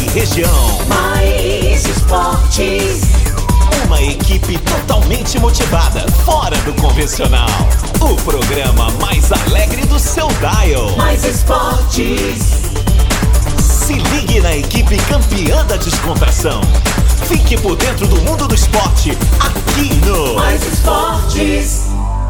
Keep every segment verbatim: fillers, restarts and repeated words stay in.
região. Mais Esportes. Uma equipe totalmente motivada, fora do convencional. O programa mais alegre do seu dial. Mais Esportes. Se ligue na equipe campeã da descontração. Fique por dentro do mundo do esporte, aqui no Mais Esportes.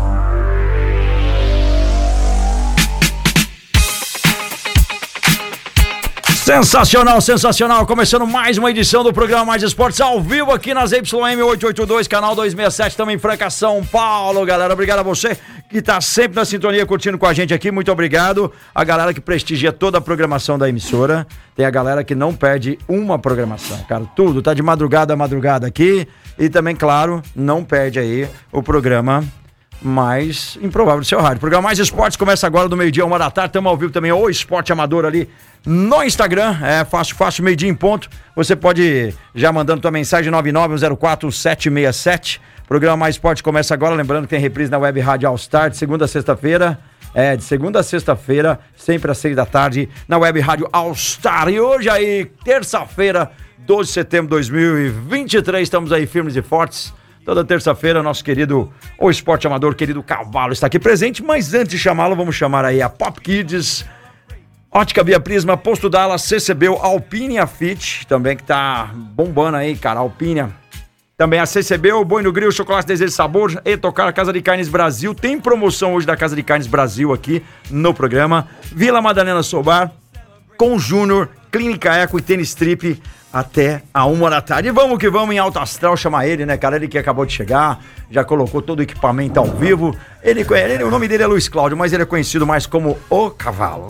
Sensacional, sensacional, começando mais uma edição do programa Mais Esportes ao vivo aqui nas Y M oitocentos e oitenta e dois, canal duzentos e sessenta e sete, também em Franca, São Paulo, galera. Obrigado a você que tá sempre na sintonia curtindo com a gente aqui, muito obrigado. A galera que prestigia toda a programação da emissora, tem a galera que não perde uma programação, cara, tudo, tá de madrugada a madrugada aqui e também, claro, não perde aí o programa mais improvável do seu rádio. O programa Mais Esportes começa agora do meio-dia, uma da tarde. Estamos ao vivo também, o Esporte Amador ali no Instagram. É fácil, fácil, meio-dia em ponto. Você pode já mandando tua mensagem nove nove um zero quatro sete seis sete. O programa Mais Esportes começa agora. Lembrando que tem reprise na Web Rádio All Star de segunda a sexta-feira. É, de segunda a sexta-feira, sempre às seis da tarde, na Web Rádio All Star. E hoje aí, terça-feira, doze de setembro de dois mil e vinte e três, estamos aí firmes e fortes. Toda terça-feira, nosso querido, o Esporte Amador, querido Cavalo, está aqui presente. Mas antes de chamá-lo, vamos chamar aí a Pop Kids, Ótica Via Prisma, Posto Dallas, C C B, Alpine Fit, também que tá bombando aí, cara, Alpine. Também a C C B, o Boi no Grill, Chocolate Desejo de Sabor e Tocar Casa de Carnes Brasil. Tem promoção hoje da Casa de Carnes Brasil aqui no programa. Vila Madalena Sobar, com Júnior, Clínica Eco e Tênis Trip até a uma da tarde. E vamos que vamos em Alto Astral chamar ele, né, cara? Ele que acabou de chegar, já colocou todo o equipamento ao vivo. Ele, ele, o nome dele é Luiz Cláudio, mas ele é conhecido mais como O Cavalo.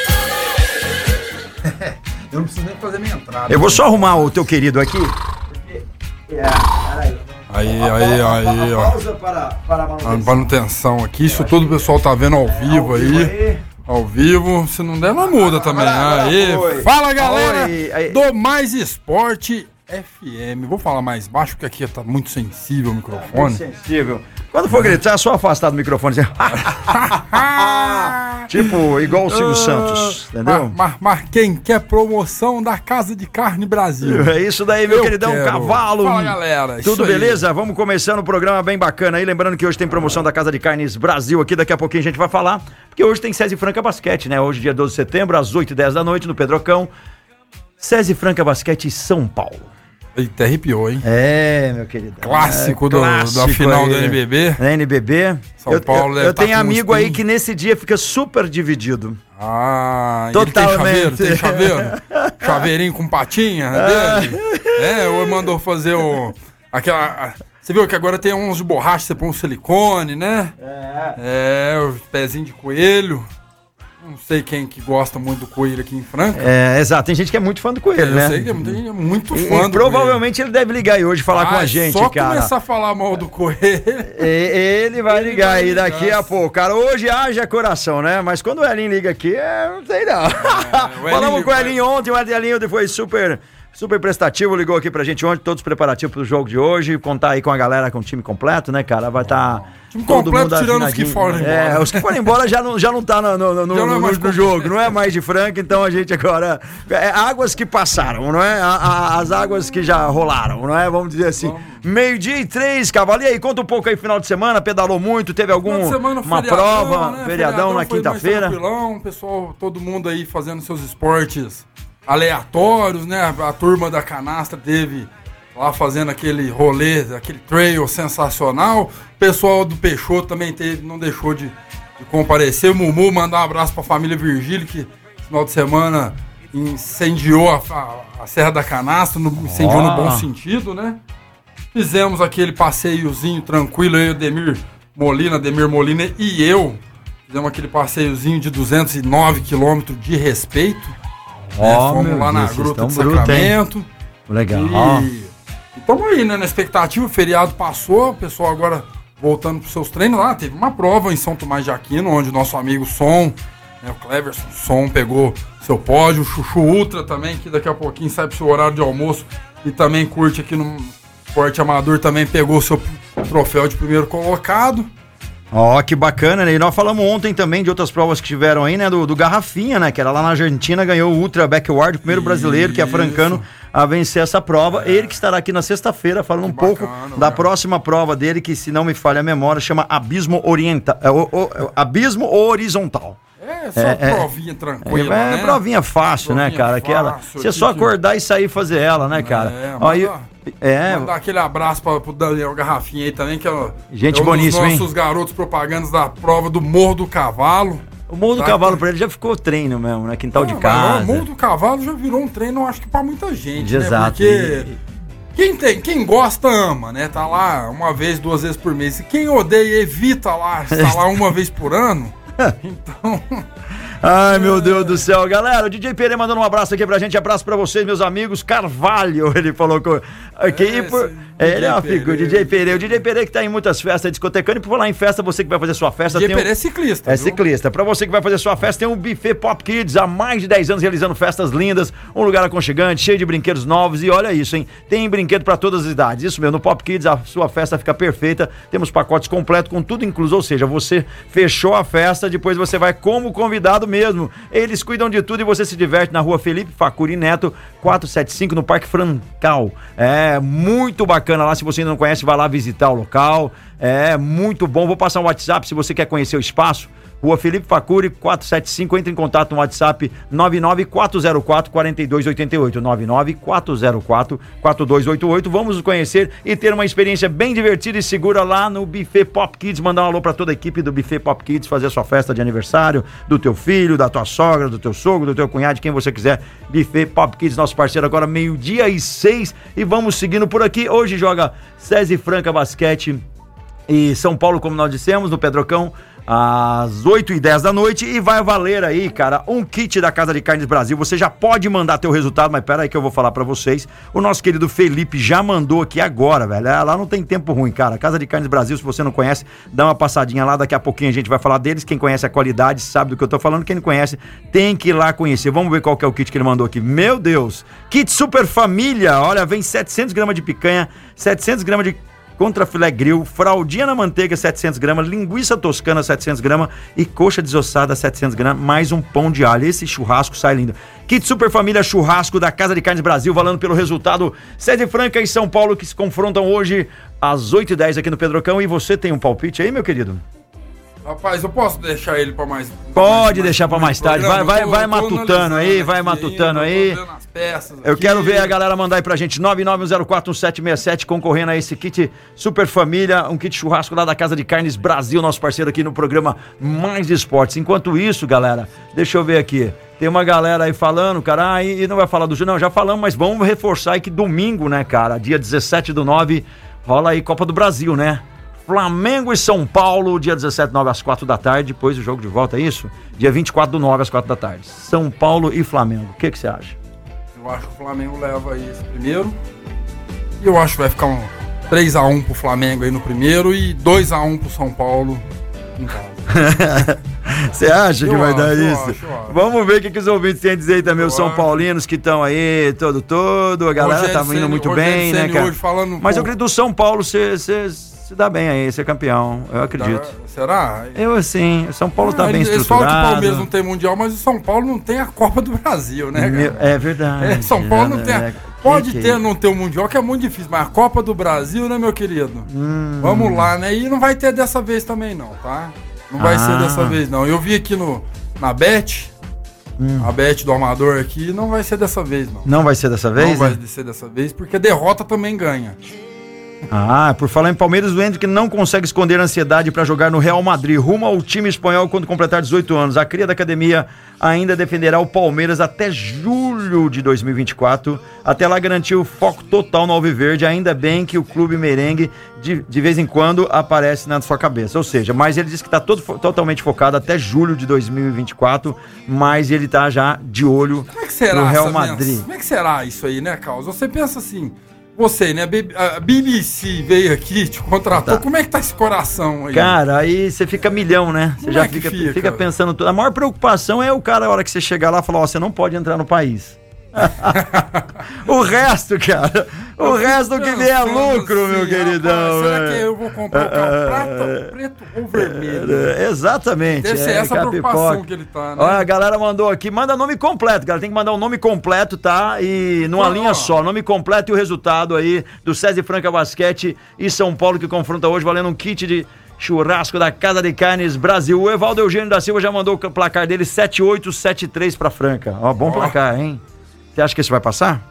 Eu não preciso nem fazer minha entrada. Eu vou só arrumar o teu querido aqui. Aí, aí, aí, ó. Pausa para, para a manutenção. Manutenção aqui, isso todo o pessoal tá vendo ao vivo aí. Ao vivo, se não der, não muda também. Aí, fala galera do Mais Esporte F M. Vou falar mais baixo porque aqui tá muito sensível o microfone. Muito sensível. Quando for gritar, é só afastar do microfone. Tipo, igual o Silvio uh, Santos, entendeu? Mas, mas quem quer promoção da Casa de Carne Brasil? É isso daí, meu Eu queridão quero. Cavalo. Fala, galera. Tudo beleza? Vamos começando o programa bem bacana aí. Lembrando que hoje tem promoção da Casa de Carnes Brasil aqui. Daqui a pouquinho a gente vai falar. Porque hoje tem SESI Franca Basquete, né? Hoje, dia doze de setembro, às oito e dez da noite, no Pedrocão. SESI Franca Basquete São Paulo. Eita, arrepiou, hein? É, meu querido. Clássico, é, do, clássico da final aí, do N B B. Da N B B. São eu, Paulo eu, deve eu tenho tá amigo uns... aí que nesse dia fica super dividido. Ah, totalmente. Ele tem chaveiro? Tem chaveiro? Chaveirinho com patinha dele? É, ou mandou fazer o... Aquela... Você viu que agora tem uns de borracha, você põe um silicone, né? É. É, o pezinho de coelho. Não sei quem que gosta muito do coelho aqui em Franca. É, exato. Tem gente que é muito fã do coelho, é, né? Eu sei que tem gente é muito fã e, do coelho. Provavelmente ele deve ligar aí hoje falar ah, com a gente, só cara. Só começar a falar mal do coelho. E, ele vai ele ligar vai aí ligar. daqui a pouco. Cara, hoje haja coração, né? Mas quando o Elinho liga aqui, é, não sei não. É, Falamos com o Elinho ontem, o Elinho foi super... Super prestativo, ligou aqui pra gente ontem, todos preparativos pro jogo de hoje, contar aí com a galera, com o time completo, né, cara? Vai estar tá time todo completo mundo tirando os que foram embora. É, os que foram embora já não, já não tá no, no, no, no, não é no, no jogo, não é mais de Franca, então a gente agora... É, águas que passaram, não é? A, a, as águas que já rolaram, não é? Vamos dizer assim. Vamos. Meio-dia e três, Cavalo. E aí, conta um pouco aí, final de semana, pedalou muito, teve alguma semana, uma feriadão, prova, né? feriadão, feriadão na quinta-feira. Pessoal, todo mundo aí fazendo seus esportes aleatórios, né? A turma da canastra teve lá fazendo aquele rolê, aquele trail sensacional. O pessoal do Peixoto também teve, não deixou de, de comparecer. O Mumu, mandar um abraço pra família Virgílio, que no final de semana incendiou a, a, a Serra da Canastra, no, incendiou oh. no bom sentido, né? Fizemos aquele passeiozinho tranquilo, eu, Demir Molina, Demir Molina e eu. Fizemos aquele passeiozinho de duzentos e nove quilômetros de respeito. Oh, é, fomos lá na Gruta do Sacramento. Legal. E estamos aí, né? Na expectativa, o feriado passou, o pessoal agora voltando para os seus treinos lá. Teve uma prova em São Tomás de Aquino, onde o nosso amigo Som, né, o Cleverson Som, pegou seu pódio. O Chuchu Ultra também, que daqui a pouquinho sai pro seu horário de almoço e também curte aqui no Esporte Amador, também pegou seu troféu de primeiro colocado. Ó, oh, que bacana, né? E nós falamos ontem também de outras provas que tiveram aí, né? Do, do Garrafinha, né? Que era lá na Argentina, ganhou o Ultra Backward, o primeiro brasileiro que é francano a vencer essa prova. É. Ele que estará aqui na sexta-feira falando que um bacana, pouco da cara. próxima prova dele, que se não me falha a memória, chama Abismo Oriental, é, o, o, Abismo Horizontal. É, só é, provinha é, tranquila, é, né? É provinha fácil, provinha né, cara? Aquela, você é só acordar e sair fazer ela, né, cara? É, manda, aí, é. Mandar aquele abraço pra, pro Daniel Garrafinha aí também, que é, gente é um boníssima, dos nossos hein? garotos propagandas da prova do Morro do Cavalo. O Morro do tá Cavalo pra ele já ficou treino mesmo, né? Quintal ah, de casa. O Morro do Cavalo já virou um treino, eu acho que pra muita gente, Exato. né? Porque quem, tem, quem gosta, ama, né? Tá lá uma vez, duas vezes por mês. E quem odeia, evita lá, está lá uma vez por ano. Então... Ai, meu Deus do céu. Galera, o D J Pereira mandando um abraço aqui pra gente. Abraço pra vocês, meus amigos. Carvalho, ele falou que... Aqui, é, por... Ele é uma figura, o D J Pereira. O D J Pereira que tá em muitas festas discotecando. E por falar em festa, você que vai fazer sua festa... D J tem um... Pereira é ciclista. É viu? ciclista. Pra você que vai fazer sua festa, tem um Buffet Pop Kids. Há mais de dez anos realizando festas lindas. Um lugar aconchegante, cheio de brinquedos novos. E olha isso, hein? Tem brinquedo pra todas as idades. Isso mesmo, no Pop Kids a sua festa fica perfeita. Temos pacotes completos com tudo incluso. Ou seja, você fechou a festa, depois você vai como convidado mesmo. Ele Eles cuidam de tudo e você se diverte na rua Felipe Facuri Neto, quatrocentos e setenta e cinco, no Parque Francal. É muito bacana lá, se você ainda não conhece, vai lá visitar o local. É muito bom. Vou passar um WhatsApp se você quer conhecer o espaço. Rua Felipe Facuri, quatrocentos e setenta e cinco, entre em contato no WhatsApp nove nove quatro zero quatro, quatro dois oito oito, nove nove quatro zero quatro, quatro dois oito oito. Vamos nos conhecer e ter uma experiência bem divertida e segura lá no Buffet Pop Kids. Mandar um alô pra toda a equipe do Buffet Pop Kids, fazer a sua festa de aniversário, do teu filho, da tua sogra, do teu sogro, do teu cunhado, quem você quiser. Buffet Pop Kids, nosso parceiro agora, meio-dia e seis, e vamos seguindo por aqui. Hoje joga César Franca Basquete e São Paulo, como nós dissemos, no Pedrocão, às oito e dez da noite, e vai valer aí, cara, um kit da Casa de Carnes Brasil. Você já pode mandar teu resultado, mas pera aí que eu vou falar pra vocês. O nosso querido Felipe já mandou aqui agora, velho. É, lá não tem tempo ruim, cara. Casa de Carnes Brasil, se você não conhece, dá uma passadinha lá, daqui a pouquinho a gente vai falar deles. Quem conhece a qualidade sabe do que eu tô falando, quem não conhece tem que ir lá conhecer. Vamos ver qual que é o kit que ele mandou aqui. Meu Deus! Kit Super Família, olha, vem setecentos gramas de picanha, setecentos gramas de contra filé grill, fraldinha na manteiga setecentos gramas, linguiça toscana setecentos gramas e coxa desossada setecentos gramas, mais um pão de alho. Esse churrasco sai lindo. Kit Super Família Churrasco da Casa de Carnes Brasil, valendo pelo resultado César Franca e São Paulo, que se confrontam hoje às oito e dez aqui no Pedrocão. E você tem um palpite aí, meu querido? Rapaz, eu posso deixar ele pra mais... Pode mais, deixar pra mais tarde. Vai, vai, vai matutando aí, vai matutando aí. Eu quero ver a galera mandar aí pra gente nove nove um zero quatro um sete seis sete, concorrendo a esse kit Super Família, um kit churrasco lá da Casa de Carnes Brasil, nosso parceiro aqui no programa Mais Esportes. Enquanto isso, galera, deixa eu ver aqui. Tem uma galera aí falando, cara, ah, e não vai falar do jogo. Não, já falamos, mas vamos reforçar aí que domingo, né, cara, dia dezessete do nove, rola aí Copa do Brasil, né? Flamengo e São Paulo, dia dezessete do nove às quatro da tarde, depois o jogo de volta, é isso? Dia vinte e quatro do nove às quatro da tarde. São Paulo e Flamengo. O que que você acha? Eu acho que o Flamengo leva aí esse primeiro. E eu acho que vai ficar um três a um pro Flamengo aí no primeiro e dois a um pro São Paulo em casa. Você acha que eu vai acho, dar eu isso? acho, eu acho. Vamos ver o que, que os ouvintes têm a dizer aí também. Eu Os São acho. Paulinos que estão aí, todo, todo. A galera Rogério tá indo Ceni, muito Rogério bem, Ceni né, cara? hoje falando, Mas pô, eu acredito que o São Paulo se, se, se dá bem aí, ser campeão. Eu acredito. Será? Eu, assim, o São Paulo tá Ah, bem eles, eles estruturado. falam que o Palmeiras não tem Mundial, mas o São Paulo não tem a Copa do Brasil, né, cara? Meu- É verdade. É, São Paulo não tem. É, Pode que- ter, não ter o Mundial, que é muito difícil, mas a Copa do Brasil, né, meu querido? Hum. Vamos lá, né? E não vai ter dessa vez também, não, tá? Não vai Ah. ser dessa vez, não. Eu vi aqui no, na Bet, Hum. a Bet do Amador aqui, não vai ser dessa vez, não. Não vai ser dessa vez? Não vai né? ser dessa vez, porque derrota também ganha. Ah, por falar em Palmeiras, o Hendrick não consegue esconder a ansiedade para jogar no Real Madrid, rumo ao time espanhol quando completar dezoito anos. A cria da academia ainda defenderá o Palmeiras até julho de dois mil e vinte e quatro. Até lá garantiu foco total no Alviverde, ainda bem que o clube merengue de, de vez em quando aparece na sua cabeça. Ou seja, mas ele disse que está todo, totalmente focado até julho de dois mil e vinte e quatro, mas ele está já de olho Como é que será no Real essa Madrid. mens- Como é que será isso aí, né, Carlos? Você pensa assim, você, né, a B- a B B C veio aqui, te contratou, Tá. como é que tá esse coração aí? Cara, aí você fica milhão, né? Você Como já é que fica, fica? fica pensando tudo. A maior preocupação é o cara, a hora que você chegar lá, falar, ó, você não pode entrar no país. O resto, cara, O resto que vier é lucro, assim, meu queridão. Rapaz, será que eu vou comprar o carro prata, preto ou vermelho? É, exatamente. Deve ser é, essa a preocupação Capipoca. que ele tá, né? Olha, a galera mandou aqui, manda nome completo, galera. Tem que mandar o nome completo, tá? E numa Ah, linha ó. só. Nome completo e o resultado aí do César Franca Basquete e São Paulo que confronta hoje, valendo um kit de churrasco da Casa de Carnes Brasil. O Evaldo Eugênio da Silva já mandou o placar dele sete oito sete três pra Franca. Ó, bom Ó. placar, hein? Você acha que esse vai passar?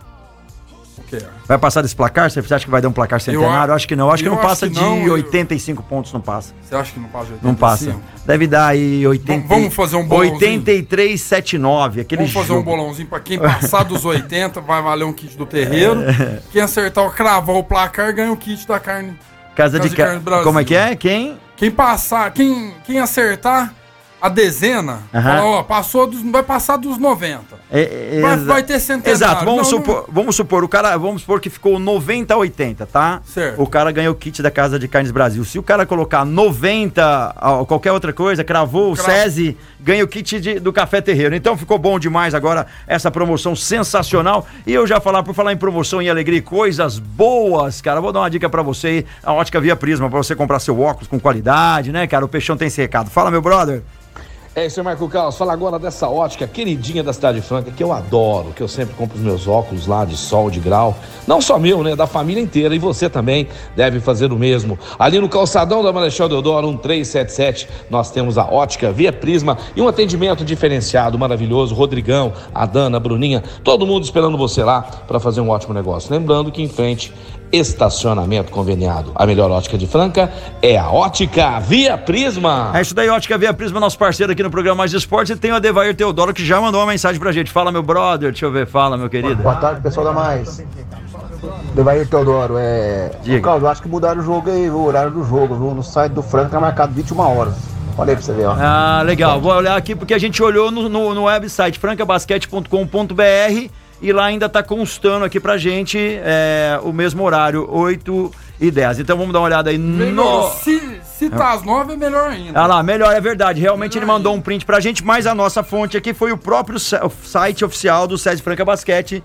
O quê? Vai passar desse placar? Você acha que vai dar um placar centenário? Eu acho que não. Eu acho que eu não passa acho que de não, eu- oitenta e cinco pontos, não passa. Você acha que não passa de oitenta e cinco? Não passa. Deve dar aí oitenta. Vamos fazer um bolãozinho? oitenta e três setenta e nove. Aquele Vamos fazer um jogo. bolãozinho pra quem passar dos oitenta, vai valer um kit do terreiro. É. Quem acertar o cravar o placar ganha o kit da carne. Casa, Casa de, de ca... Carne Brasil. Como é que é? Quem? Quem passar, quem, quem acertar a dezena, Aham. fala, ó, passou dos, vai passar dos noventa. É, é, Vai- exa- vai ter centenário. Exato, vamos, Não, supor, vamos supor, o cara, vamos supor que ficou noventa a oitenta, tá? Certo. O cara ganhou o kit da Casa de Carnes Brasil. Se o cara colocar noventa, ó, qualquer outra coisa, cravou, o Cravo. SESI, ganha o kit de- do Café Terreiro. Então ficou bom demais agora essa promoção sensacional. E eu já falar, por falar em promoção e alegria e coisas boas, cara, vou dar uma dica pra você aí, a Ótica Via Prisma, pra você comprar seu óculos com qualidade, né, cara? O Peixão tem esse recado. Fala, meu brother. É isso aí, Marco Carlos. Fala agora dessa ótica queridinha da Cidade Franca, que eu adoro, que eu sempre compro os meus óculos lá de sol, de grau. Não só meu, né? Da família inteira. E você também deve fazer o mesmo. Ali no calçadão da Marechal Deodoro, um três sete sete, nós temos a ótica Via Prisma e um atendimento diferenciado, maravilhoso. Rodrigão, a Dana, a Bruninha, todo mundo esperando você lá para fazer um ótimo negócio. Lembrando que em frente, estacionamento conveniado. A melhor ótica de Franca é a ótica Via Prisma. É isso daí, Ótica Via Prisma, nosso parceiro aqui no programa Mais Esportes. E tem o Adevair Teodoro que já mandou uma mensagem pra gente. Fala, meu brother. Deixa eu ver. Fala, meu querido. Boa tarde, pessoal da Mais. Devair Teodoro, é. Diga. Ô, Carlos, eu acho que mudaram o jogo aí, o horário do jogo, viu? No site do Franca é marcado vinte e uma horas. Olha aí pra você ver, ó. Ah, legal. Vou olhar aqui porque a gente olhou no, no, no website franca basquete ponto com ponto b r e lá ainda tá constando aqui pra gente é, o mesmo horário, oito e dez. Então vamos dar uma olhada aí Melhor, no... se, se tá às nove é melhor ainda. Ah lá, melhor, é verdade. Realmente Melhor ele mandou ainda. um print pra gente, mas a nossa fonte aqui foi o próprio se- o site oficial do SESI Franca Basquete,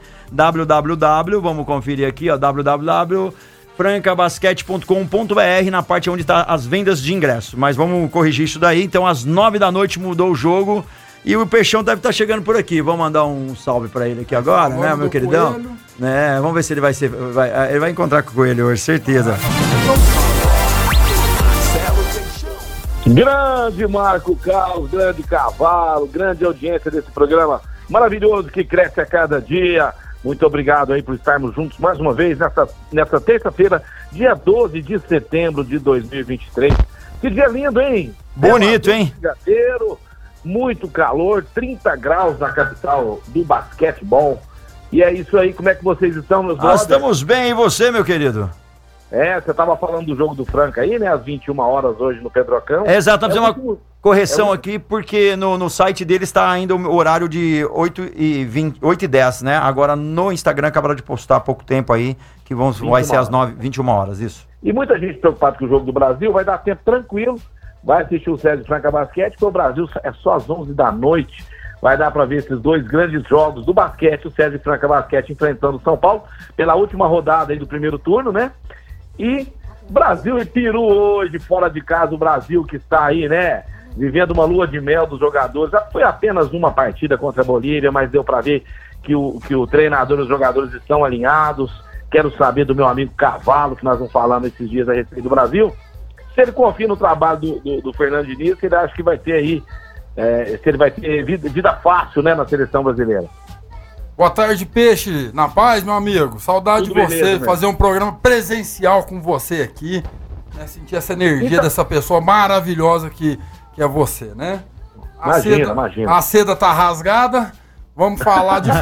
www, vamos conferir aqui, ó, www ponto franca basquete ponto com ponto b r, na parte onde tá as vendas de ingresso. Mas vamos corrigir isso daí. Então, às nove da noite mudou o jogo e o Peixão deve estar chegando por aqui. Vamos mandar um salve pra ele aqui agora, Salve né, do meu queridão? Coelho. Né, vamos ver se ele vai ser. Vai, ele vai encontrar com o Coelho hoje, certeza. Grande Marco Carlos, grande cavalo, grande audiência desse programa maravilhoso que cresce a cada dia. Muito obrigado aí por estarmos juntos mais uma vez nessa, nessa terça-feira, dia doze de setembro de dois mil e vinte e três. Que dia lindo, hein? Bonito, hein? Brigadeiro, muito calor, trinta graus na capital do basquetebol. E é isso aí, como é que vocês estão, meus Nós brothers? estamos bem, e você, meu querido? É, você estava falando do jogo do Franca aí, né? Às vinte e uma horas hoje no Pedrocão. É, exato, vamos É fazer uma muito- correção é um- aqui, porque no, no site dele está ainda o horário de oito e vinte, oito e dez, né? Agora no Instagram acabaram de postar há pouco tempo aí, que vão, vai ser às nove, vinte e uma horas, isso. E muita gente preocupada com o jogo do Brasil, vai dar tempo tranquilo, vai assistir o César Franca Basquete, porque o Brasil é só às onze da noite, vai dar para ver esses dois grandes jogos do basquete, o César Franca Basquete enfrentando o São Paulo, pela última rodada aí do primeiro turno, né? E Brasil e Peru hoje, fora de casa, o Brasil que está aí, né? Vivendo uma lua de mel dos jogadores. Foi apenas uma partida contra a Bolívia, mas deu para ver que o, que o treinador e os jogadores estão alinhados. Quero saber do meu amigo Cavalo, que nós vamos falando esses dias a respeito do Brasil. Se ele confia no trabalho do, do, do Fernando Diniz, ele acha que vai ter aí, é, se ele vai ter vida, vida fácil, né, na seleção brasileira. Boa tarde, Peixe. Na paz, meu amigo. Saudade Tudo de você, beleza, fazer um programa presencial com você aqui. Né? Sentir essa energia Então- dessa pessoa maravilhosa que, que é você, né? A Imagina, seda, imagina. A seda tá rasgada. Vamos falar de.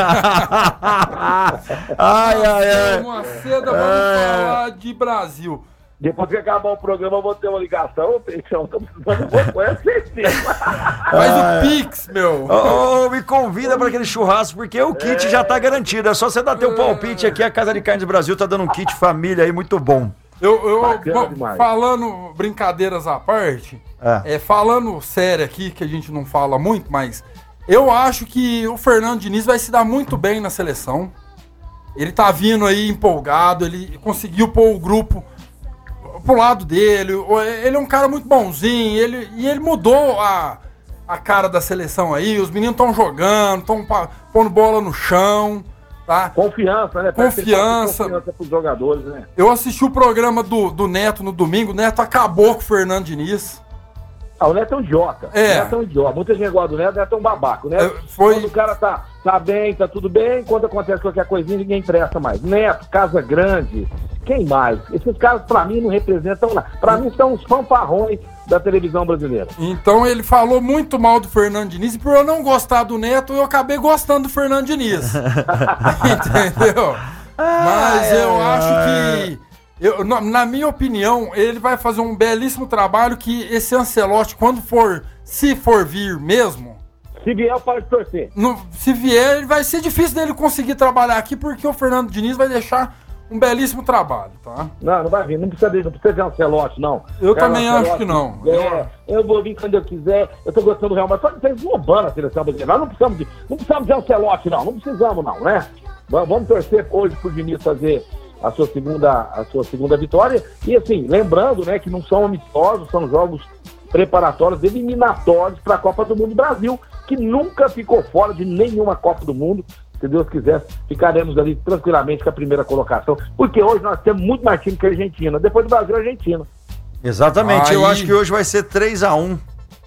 Ai, ai, ai. Uma seda, vamos É. falar de Brasil. Depois que acabar o programa, eu vou ter uma ligação. Peixão, tô precisando, vou com certeza. Faz o Pix, meu. Ô, ô, me convida para aquele churrasco, porque o kit já tá garantido. É só você dar teu palpite aqui. A Casa de Carnes Brasil tá dando um kit família aí muito bom. Eu, eu Bacana bom, demais. falando brincadeiras à parte, É. é, falando sério aqui, que a gente não fala muito, mas eu acho que o Fernando Diniz vai se dar muito bem na seleção. Ele tá vindo aí empolgado, ele conseguiu pôr o grupo pro lado dele. Ele é um cara muito bonzinho, ele, e ele mudou a, a cara da seleção aí. Os meninos estão jogando, estão pondo bola no chão. Tá? Confiança, né? Confiança. Confiança pros jogadores, né? Eu assisti o programa do, do Neto no domingo. O Neto acabou com o Fernando Diniz. Ah, o Neto é um idiota. É. O Neto é um idiota. Muita gente gosta do Neto, o Neto é um babaca. O Neto, é, foi... Quando o cara tá, tá bem, tá tudo bem, quando acontece qualquer coisinha, ninguém presta mais. Neto, Casa Grande, quem mais? Esses caras, pra mim, não representam nada. Pra mim, são os fanfarrões da televisão brasileira. Então, ele falou muito mal do Fernando Diniz, e por eu não gostar do Neto, eu acabei gostando do Fernando Diniz. Entendeu? Mas eu acho que... Eu, na minha opinião, ele vai fazer um belíssimo trabalho que esse Ancelotti, quando for, se for vir mesmo... Se vier, eu paro de torcer. No, se vier, vai ser difícil dele conseguir trabalhar aqui, porque o Fernando Diniz vai deixar um belíssimo trabalho, tá? Não, não vai vir. Não precisa de, não precisa de Ancelotti, não. Eu Cara, também Ancelotti, acho que não. É, eu vou vir quando eu quiser. Eu tô gostando do Real Madrid. Só que vocês roubando a seleção brasileira. Nós não precisamos de, não precisamos de Ancelotti, não. Não precisamos, não, né? Vamos torcer hoje pro Diniz fazer... a sua segunda, a sua segunda vitória, e assim, lembrando, né, que não são amistosos, são jogos preparatórios, eliminatórios para a Copa do Mundo. Brasil, que nunca ficou fora de nenhuma Copa do Mundo, se Deus quiser, ficaremos ali tranquilamente com a primeira colocação, porque hoje nós temos muito mais time que a Argentina, depois do Brasil, a Argentina. Exatamente, Aí... eu acho que hoje vai ser três a um.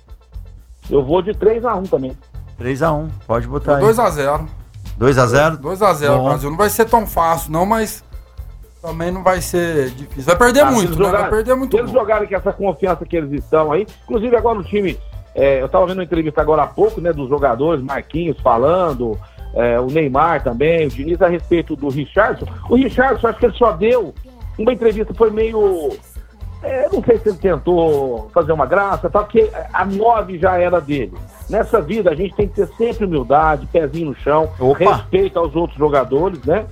Eu vou de três a um também. três a um, pode botar aí. dois a zero. dois a zero? dois a zero, Brasil. Não vai ser tão fácil, não, mas... também não vai ser difícil. Vai perder ah, muito, né? Jogarem, vai perder muito. Se eles jogarem com essa confiança que eles estão aí, inclusive agora no time, é, eu estava vendo uma entrevista agora há pouco, né, dos jogadores, Marquinhos falando, é, o Neymar também, o Diniz a respeito do Richarlison. O Richarlison, acho que ele só deu uma entrevista, foi meio... É, não sei se ele tentou fazer uma graça, tal, porque a nove já era dele. Nessa vida a gente tem que ter sempre humildade, pezinho no chão, Opa. respeito aos outros jogadores, né?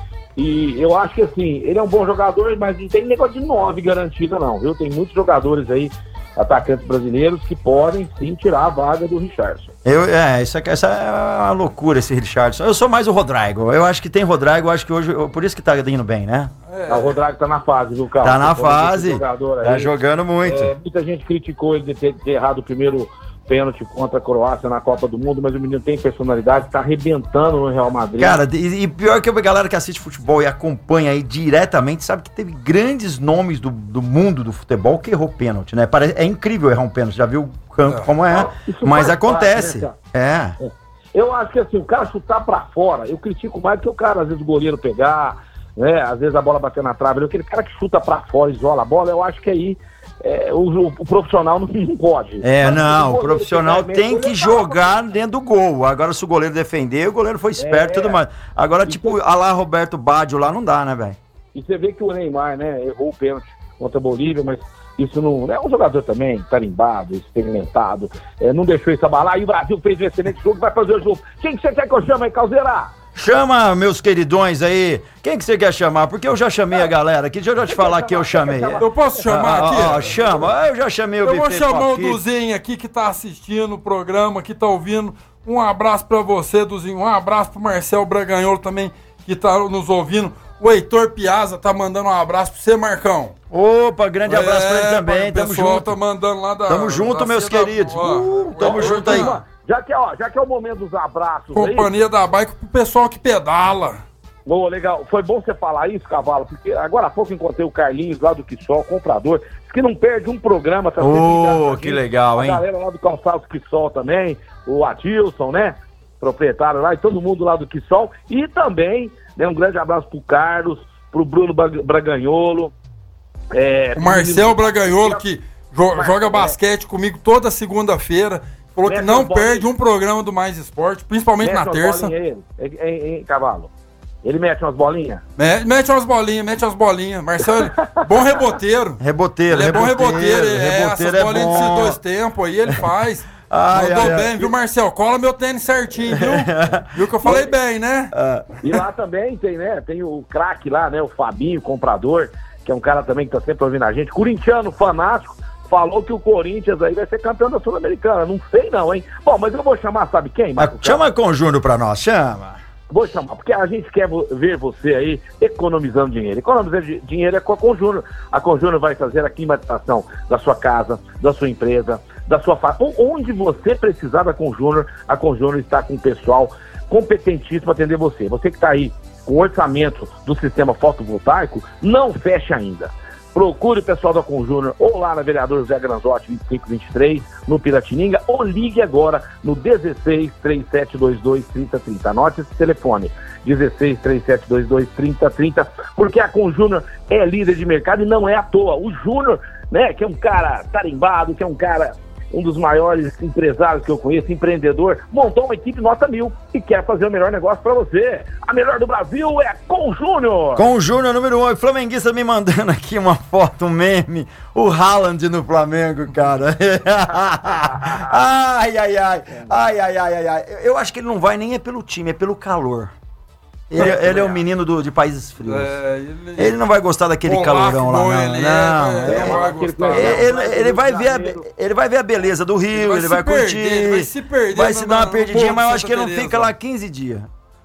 E eu acho que assim, ele é um bom jogador, mas não tem negócio de nove garantido não, viu? Tem muitos jogadores aí, atacantes brasileiros, que podem sim tirar a vaga do Richarlison. Eu, é, isso aqui, essa é uma loucura, esse Richarlison. Eu sou mais o Rodrigo. Eu acho que tem Rodrigo, eu acho que hoje, por isso que tá indo bem, né? É. O Rodrigo tá na fase, viu, Carlos? Tá na fase, jogador aí, tá jogando muito. É, muita gente criticou ele de ter, ter errado o primeiro pênalti contra a Croácia na Copa do Mundo, mas o menino tem personalidade, tá arrebentando no Real Madrid. Cara, e, e pior que a galera que assiste futebol e acompanha aí diretamente, sabe que teve grandes nomes do, do mundo do futebol que errou pênalti, né? Parece, é incrível errar um pênalti, já viu o campo é. como é, Isso mas acontece. Parte, né, é. é. Eu acho que assim, o cara chutar pra fora, eu critico mais que o cara, às vezes o goleiro pegar, né? Às vezes a bola bater na trave, aquele cara que chuta pra fora, isola a bola, eu acho que aí É, o, o, o profissional não, não pode. É, não, o, o profissional tem que jogar dentro do gol. Agora, se o goleiro defender, o goleiro foi esperto e é, tudo mais. Agora, tipo, a lá Roberto Baggio lá não dá, né, velho? E você vê que o Neymar, né, errou o pênalti contra a Bolívia, mas isso não... É um jogador também tarimbado, experimentado, é, não deixou isso abalar. E o Brasil fez um excelente jogo, vai fazer o jogo. Quem que você quer que eu chame aí, Calzeira? Chama meus queridões aí. Quem que você quer chamar? Porque eu já chamei a galera aqui. Deixa eu já te falar que eu chamei. Eu posso chamar ah, aqui? Ah, chama. Eu já chamei o Eu vou chamar o Duzinho aqui que tá assistindo o programa, que tá ouvindo. Um abraço pra você, Duzinho. Um abraço pro Marcel Braganholo também, que tá nos ouvindo. O Heitor Piazza tá mandando um abraço pra você, Marcão. Opa, grande abraço é, pra ele também. Tamo junto. O pessoal tá mandando lá da... Tamo junto, da meus queridos. Da... Uh, tamo ó, junto aí. Já que, ó, já que é o momento dos abraços Companhia aí, da Bike pro pessoal que pedala. Boa, legal. Foi bom você falar isso, Cavalo, porque agora há pouco encontrei o Carlinhos lá do Quissol, comprador, que não perde um programa. Tá oh, que legal, hein? A galera lá do Calçado Quissol também, o Adilson, né? Proprietário lá, e todo mundo lá do Quissol. E também, né, um grande abraço pro Carlos, pro Bruno Braganholo. É, o Marcel Braganholo, que jo- joga basquete é. comigo toda segunda-feira. Falou mete que não perde um programa do Mais Esporte, principalmente mete na terça. Ele, hein, hein, Cavalo? Ele mete umas bolinhas? Mete, mete umas bolinhas, mete umas bolinhas. Marcelo, bom reboteiro. Reboteiro, ele é reboteiro. bom reboteiro. É, reboteiro essas é bolinhas bom. desses dois tempos aí, ele faz. Ai, Mandou ai, bem, ai. viu, Marcel? Cola meu tênis certinho, viu? Viu que eu falei bem, né? E lá também tem, né? Tem o craque lá, né? O Fabinho, comprador, que é um cara também que tá sempre ouvindo a gente. Corintiano, fanático. Falou que o Corinthians aí vai ser campeão da Sul-Americana. Não sei não, hein? Bom, mas eu vou chamar, sabe quem? Mas chama com o Júnior pra nós, chama. vou chamar, porque a gente quer vo- ver você aí economizando dinheiro. Economizando di- dinheiro é com a Conjúnior. A Conjúnior vai fazer a climatização da sua casa, da sua empresa, da sua família. Onde você precisar da Conjúnior, a Conjúnior está com o pessoal competentíssimo para atender você. Você que está aí com o orçamento do sistema fotovoltaico, não feche ainda. Procure o pessoal da Conjúnior ou lá na vereador José Granzotti vinte e cinco vinte e três, no Piratininga, ou ligue agora no dezesseis, trinta e sete vinte e dois, trinta trinta. Anote esse telefone, dezesseis, trinta e sete vinte e dois, trinta trinta, porque a Conjúnior é líder de mercado e não é à toa. O Júnior, né, que é um cara tarimbado, que é um cara, um dos maiores empresários que eu conheço, empreendedor, montou uma equipe nota mil e quer fazer o melhor negócio pra você. A melhor do Brasil é a Conjúnior. Com o Júnior número um, flamenguista me mandando aqui uma foto, um meme, o Haaland no Flamengo, cara. ai, ai, ai, ai, ai, ai, ai, ai. Eu acho que ele não vai nem é pelo time, é pelo calor. Ele, ele é um menino do, de países frios. É, ele... Ele não vai gostar daquele Olá, calorão lá, bom, não. ele é, não. é, É, não vai gostar. ele, ele vai ver a, ele vai ver a beleza do Rio, Ele vai ele se vai perder, curtir, ele vai se perder vai se no- dar uma no perdidinha, povo mas eu de acho que ele não Santa fica Teresa. lá quinze dias.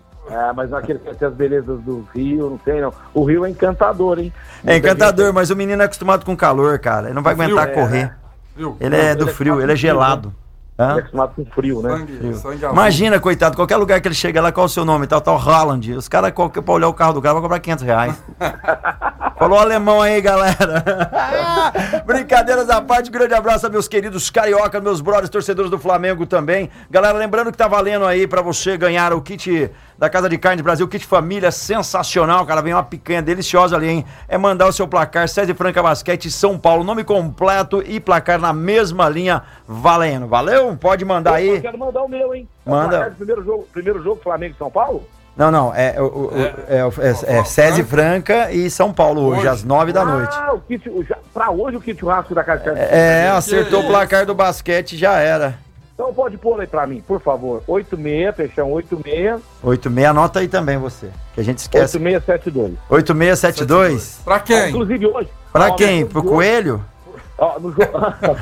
É, mas aquele que tem as belezas do Rio, não sei não. O Rio é encantador, hein? É encantador, mas o menino é acostumado com calor, cara. Ele não vai Frio, aguentar é, correr. né? Viu? Ele é do Ele é frio, ele é frio, gelado. Ele é Hã? acostumado com frio, né? Sangue, sangue azul. Imagina, coitado, qualquer lugar que ele chega lá, qual é o seu nome? Tal, tal, Haaland. Os caras, qualquer- pra olhar o carro do cara, vai cobrar quinhentos reais. Falou alemão aí, galera. Brincadeiras à parte, grande abraço a meus queridos carioca, meus brothers, torcedores do Flamengo também. Galera, lembrando que tá valendo aí pra você ganhar o kit da Casa de Carnes Brasil, kit família sensacional, cara. Vem uma picanha deliciosa ali, hein? É mandar o seu placar, César Franca Basquete, São Paulo, nome completo e placar na mesma linha, valendo. Valeu? Pode mandar aí. Eu quero mandar o meu, hein? Manda. O placar do Primeiro jogo, primeiro jogo Flamengo e São Paulo? Não, não, é, o- o- é, é, é, é César Franca e São Paulo hoje, Hoje. às nove da noite. Ah, o kit, o, já, pra hoje o kit churrasco da Casa de Carnes. É, acertou o placar do basquete, já era. Então pode pôr aí pra mim, por favor. oito seis, Peixão, oito seis, oito seis, anota aí também você, que a gente esquece. oito seis sete dois. oito seis sete dois? Pra quem? Inclusive hoje. Pra ó, quem? no Pro jogo- Coelho? Ó, no jogo.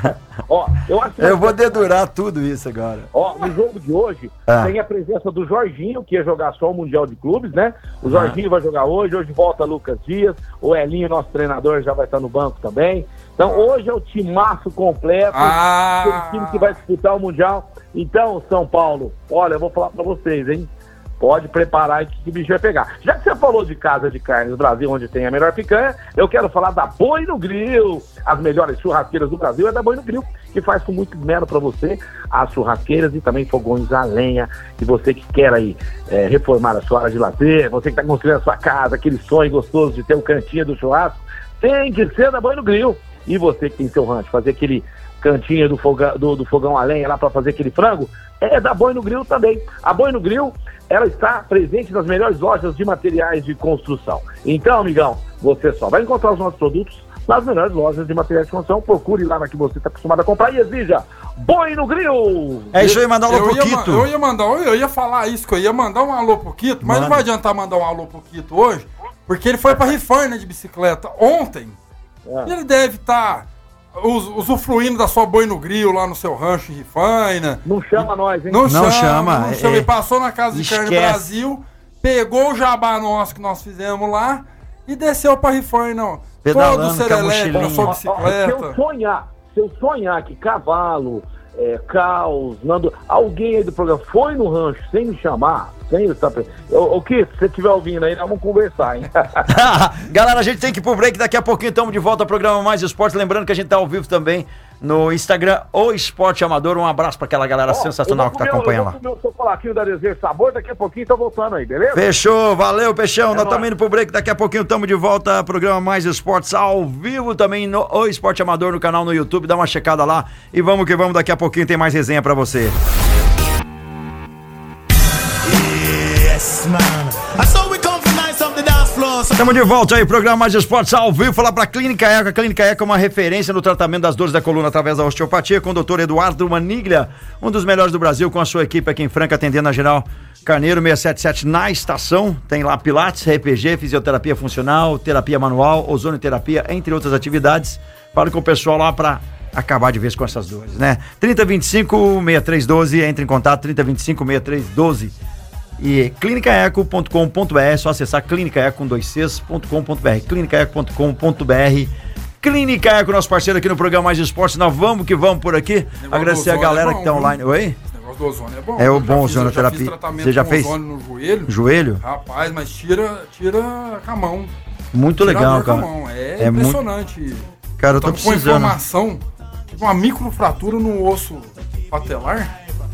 Ó, eu acho que Eu vou dedurar tudo isso agora. Ó, no jogo de hoje, Ah. tem a presença do Jorginho, que ia jogar só o Mundial de Clubes, né? O Jorginho vai jogar hoje, hoje volta Lucas Dias, o Elinho, nosso treinador, já vai estar no banco também. Então, hoje é o timaço completo, Ah. do time que vai disputar o Mundial. Então, São Paulo, olha, eu vou falar pra vocês, hein? Pode preparar que, que o bicho vai pegar. Já que você falou de Casa de Carnes do Brasil, onde tem a melhor picanha, eu quero falar da Boi no Grill. As melhores churrasqueiras do Brasil é da Boi no Grill, que faz com muito esmero para você as churrasqueiras e também fogões a lenha. E você que quer aí é, reformar a sua área de lazer, você que está construindo a sua casa, aquele sonho gostoso de ter um cantinho do churrasco, tem que ser da Boi no Grill. E você que tem seu rancho, fazer aquele cantinho do fogão, do, do fogão a lenha lá para fazer aquele frango, é da Boi no Grill também. A Boi no Grill, ela está presente nas melhores lojas de materiais de construção. Então, amigão, você só vai encontrar os nossos produtos nas melhores lojas de materiais de construção. Procure lá na que você está acostumado a comprar e exija Boi no Grill! É isso aí, mandar um alô Eu pro ia, ma- Quito. eu ia mandar, eu ia falar isso, que eu ia mandar um alô pro Quito, mas Manda. não vai adiantar mandar um alô pro Quito hoje, porque ele foi pra Rifaina de bicicleta ontem. É. E ele deve estar usufruindo da sua Boi no Grill lá no seu rancho em Rifaina. Não chama nós, hein? Não, Não chama, chama, não é- chama. é. Ele passou na Casa de Carne Esquece. Brasil, pegou o jabá nosso que nós fizemos lá e desceu pra Rifaina. Pedalando Todo com a serelepe na mochilinha. sua Ó, ó, Se eu bicicleta. sonhar, se eu sonhar que Cavalo, é, Caos, Nando, alguém aí do programa foi no rancho sem me chamar, sem eu estar presente. O que? Se você estiver ouvindo aí, nós vamos conversar, hein? Galera, a gente tem que ir pro break, daqui a pouquinho estamos de volta ao programa Mais Esporte, lembrando que a gente tá ao vivo também no Instagram, o Esporte Amador. Um abraço para aquela galera Ó, sensacional eu que vou tá comer- acompanhando lá. Eu vou comer o chocolatinho da Desejo Sabor, daqui a pouquinho tô voltando aí, beleza? Fechou, valeu, Peixão. Nós nóis. estamos indo pro break, daqui a pouquinho estamos de volta. Programa Mais Esportes ao vivo também no O Esporte Amador, no canal no YouTube. Dá uma checada lá e vamos que vamos. Daqui a pouquinho tem mais resenha pra você. Yes, man. I saw we come from nice up the dance floor. So Estamos de volta aí, programa Mais Esportes ao vivo. Falar pra Clínica Eco. A Clínica Eco é uma referência no tratamento das dores da coluna através da osteopatia, com o doutor Eduardo Maniglia, um dos melhores do Brasil, com a sua equipe aqui em Franca, atendendo a Geral Carneiro seiscentos e setenta e sete na estação. Tem lá Pilates, R P G, fisioterapia funcional, terapia manual, ozonoterapia, entre outras atividades. Fala com o pessoal lá pra acabar de vez com essas dores, né? trinta, vinte e cinco, sessenta e três doze, entre em contato, trinta, vinte e cinco, sessenta e três doze. E clínica eco ponto com ponto br, é só acessar clínica eco com dois Cs ponto com ponto br, clínica eco ponto com ponto br. Clínica Eco, nosso parceiro aqui no programa Mais Esportes. Nós vamos que vamos por aqui. Agradecer a galera é bom, que tá online. Viu? Oi? Esse negócio do ozônio é bom. É o bom ozonioterapia. Você já fez? Ozônio no joelho. Joelho? Rapaz, mas tira, tira com a mão. Muito tira legal, cara. É, é impressionante. Muito... Cara, eu tô, tô precisando. Com inflamação, tipo uma microfratura no osso patelar.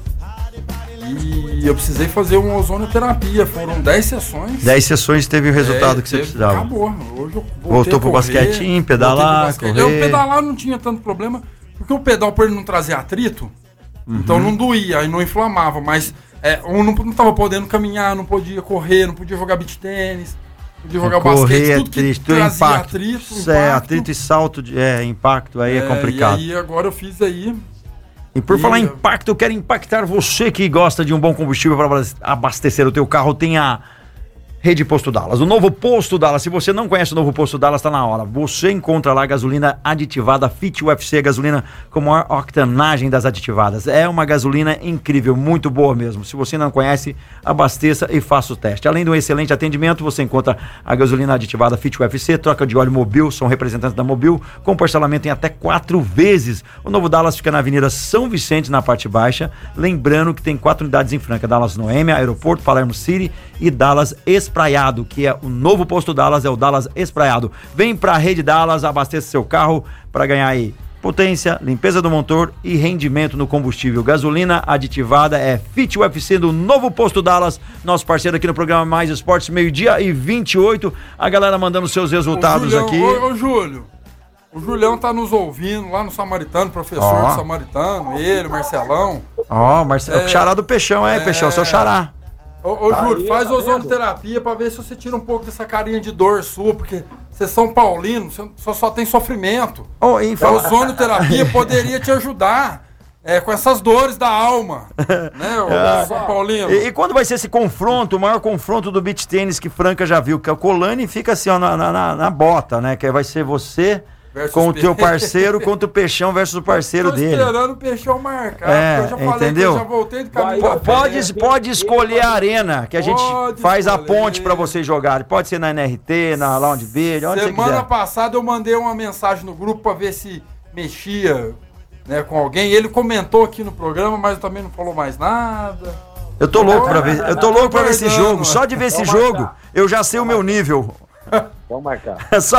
E eu precisei fazer uma ozonioterapia. Foram dez sessões. dez sessões teve o resultado é, que você teve, precisava. Acabou. Hoje eu voltou pro correr, basquetinho, pedalar, correr. Eu pedalar não tinha tanto problema, porque o pedal, por ele não trazer atrito, uhum. então não doía, aí não inflamava. Mas é, eu não, não tava podendo caminhar, não podia correr, não podia jogar beach tênis, podia jogar correr, basquete, tudo que triste, trazia impacto. atrito, impacto. É, atrito e salto, de, é, impacto, aí é, é complicado. E aí agora eu fiz aí... E por e... falar em impacto, eu quero impactar você que gosta de um bom combustível para abastecer o teu carro. Tem a Rede Posto Dallas. O novo Posto Dallas, se você não conhece o novo Posto Dallas, tá na hora. Você encontra lá gasolina aditivada Fit U F C, gasolina com maior octanagem das aditivadas. É uma gasolina incrível, muito boa mesmo. Se você não conhece, abasteça e faça o teste. Além de um excelente atendimento, você encontra a gasolina aditivada Fit U F C, troca de óleo Mobil, são representantes da Mobil, com parcelamento em até quatro vezes. O novo Dallas fica na Avenida São Vicente, na parte baixa. Lembrando que tem quatro unidades em Franca: Dallas Noêmia, Aeroporto, Palermo City e Dallas Espraiado, que é o novo posto Dallas, é o Dallas Espraiado. Vem pra Rede Dallas, abasteça seu carro para ganhar aí potência, limpeza do motor e rendimento no combustível. Gasolina aditivada é Fit U F C do novo posto Dallas, nosso parceiro aqui no programa Mais Esportes, meio-dia e vinte e oito. A galera mandando seus resultados ô, Julião, aqui. Ô, ô Júlio, o Julião tá nos ouvindo lá no Samaritano, professor oh. do Samaritano, ele, o Marcelão. Ó, oh, Marcelo, é, xará do Peixão, é, é Peixão, seu xará. Ô, ô Júlio, faz ozonoterapia pra ver se você tira um pouco dessa carinha de dor sua, porque você é São Paulino, você só, só tem sofrimento. Oh, e fala... A ozonoterapia poderia te ajudar é, com essas dores da alma, né, o ah, São Paulino. E, e quando vai ser esse confronto, o maior confronto do beach tênis que Franca já viu, que é o Colani fica assim, ó, na, na, na bota, né, que vai ser você... Versus com o teu parceiro contra o Peixão versus o parceiro tô dele. Tô esperando o Peixão marcar. É, eu já falei entendeu? que eu já voltei do caminho. Vai, pode, pode escolher a arena, que a gente pode faz escolher. A ponte pra vocês jogarem. Pode ser na N R T, na Lounge Video, onde Semana você quiser. passada eu mandei uma mensagem no grupo pra ver se mexia, né, com alguém. Ele comentou aqui no programa, mas também não falou mais nada. Eu tô louco pra ver, eu tô louco pra ver esse jogo. Só de ver esse jogo, eu já sei o meu nível. Vamos marcar. É só...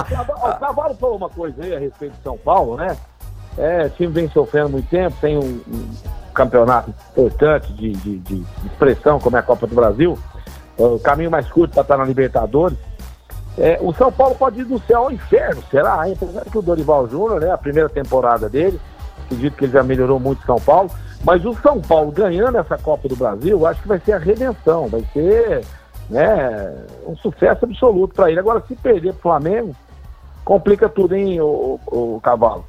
O Cavalo falou uma coisa aí a respeito de São Paulo, né? É, o time vem sofrendo muito tempo, tem um, um campeonato importante de, de, de expressão, como é a Copa do Brasil. O caminho mais curto para estar na Libertadores. É, o São Paulo pode ir do céu ao inferno, será? Apesar que o Dorival Júnior, né, a primeira temporada dele, acredito que ele já melhorou muito o São Paulo, mas o São Paulo ganhando essa Copa do Brasil, acho que vai ser a redenção, vai ser... né, um sucesso absoluto para ele. Agora, se perder pro Flamengo, complica tudo, hein, o, o, o Cavalo.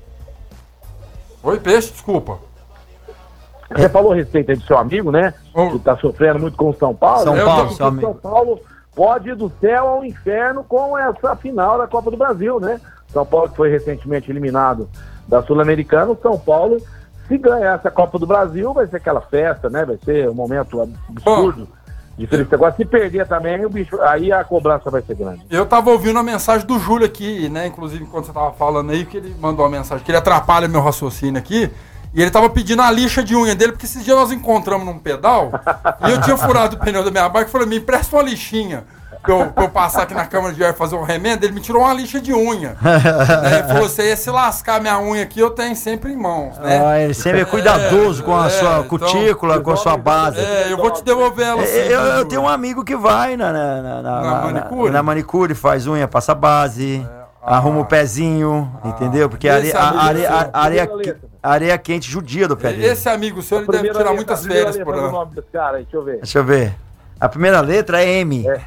Oi, Peixe, desculpa. Você falou a respeito aí do seu amigo, né, oh. que tá sofrendo muito com o São Paulo. São né? Paulo, São Paulo, São Paulo pode ir do céu ao inferno com essa final da Copa do Brasil, né? São Paulo que foi recentemente eliminado da Sul-Americana, o São Paulo, se ganhar essa Copa do Brasil, vai ser aquela festa, né, vai ser um momento absurdo. Oh. Diferente. Agora, se perder também, o bicho, aí a cobrança vai ser grande. Eu tava ouvindo a mensagem do Júlio aqui, né? Inclusive, quando você tava falando aí, que ele mandou uma mensagem, que ele atrapalha meu raciocínio aqui. E ele tava pedindo a lixa de unha dele, porque esses dias nós encontramos num pedal, e eu tinha furado o pneu da minha bike e falei, me empresta uma lixinha. Pra eu, pra eu passar aqui na Câmara de Ar fazer um remendo, ele me tirou uma lixa de unha. Né? Ele falou, você ia se lascar minha unha aqui, eu tenho sempre em mãos, né? Ah, ele sempre é cuidadoso é, com a é, sua cutícula, então, com a sua base. É, eu vou te devolver ela assim. Eu, eu tenho um amigo que vai na, na, na, na, na, manicure? na, na manicure, faz unha, passa base, é, ah, arruma o pezinho, ah, entendeu? Porque a areia, a, areia, a, areia, a areia quente judia do pé dele. Esse amigo seu, ele deve tirar letra, muitas férias por ano. Nome desse cara aí, deixa eu ver. Deixa eu ver. A primeira letra é M. É.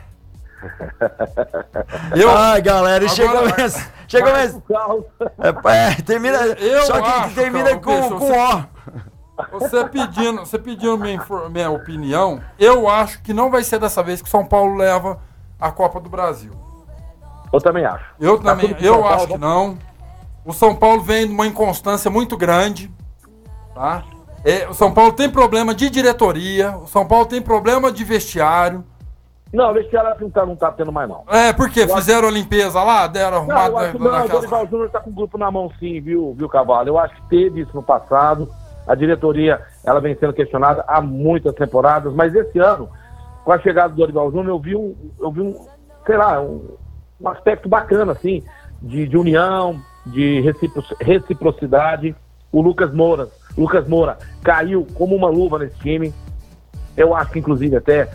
Eu, Ai, galera, agora, chegou mesmo. Chegou mesmo. É, é, termina. Eu só que acho, termina com, com O. Você pedindo, você pedindo minha, minha opinião, eu acho que não vai ser dessa vez que São Paulo leva a Copa do Brasil. Eu também acho. Eu também, eu acho que não. O São Paulo vem de uma inconstância muito grande, tá? É, o São Paulo tem problema de diretoria, o São Paulo tem problema de vestiário. Não, o vestiário não tá, não tá tendo mais, não. É, por quê? Eu Fizeram acho... a limpeza lá? Deram arrumado? Não, eu acho, não, o Dorival Júnior tá com o grupo na mão sim, viu, viu, Cavalo? Eu acho que teve isso no passado. A diretoria, ela vem sendo questionada há muitas temporadas, mas esse ano, com a chegada do Dorival Júnior, eu vi um, eu vi um sei lá, um, um aspecto bacana, assim, de, de união, de recipro, reciprocidade. O Lucas Moura, Lucas Moura caiu como uma luva nesse time. Eu acho que, inclusive, até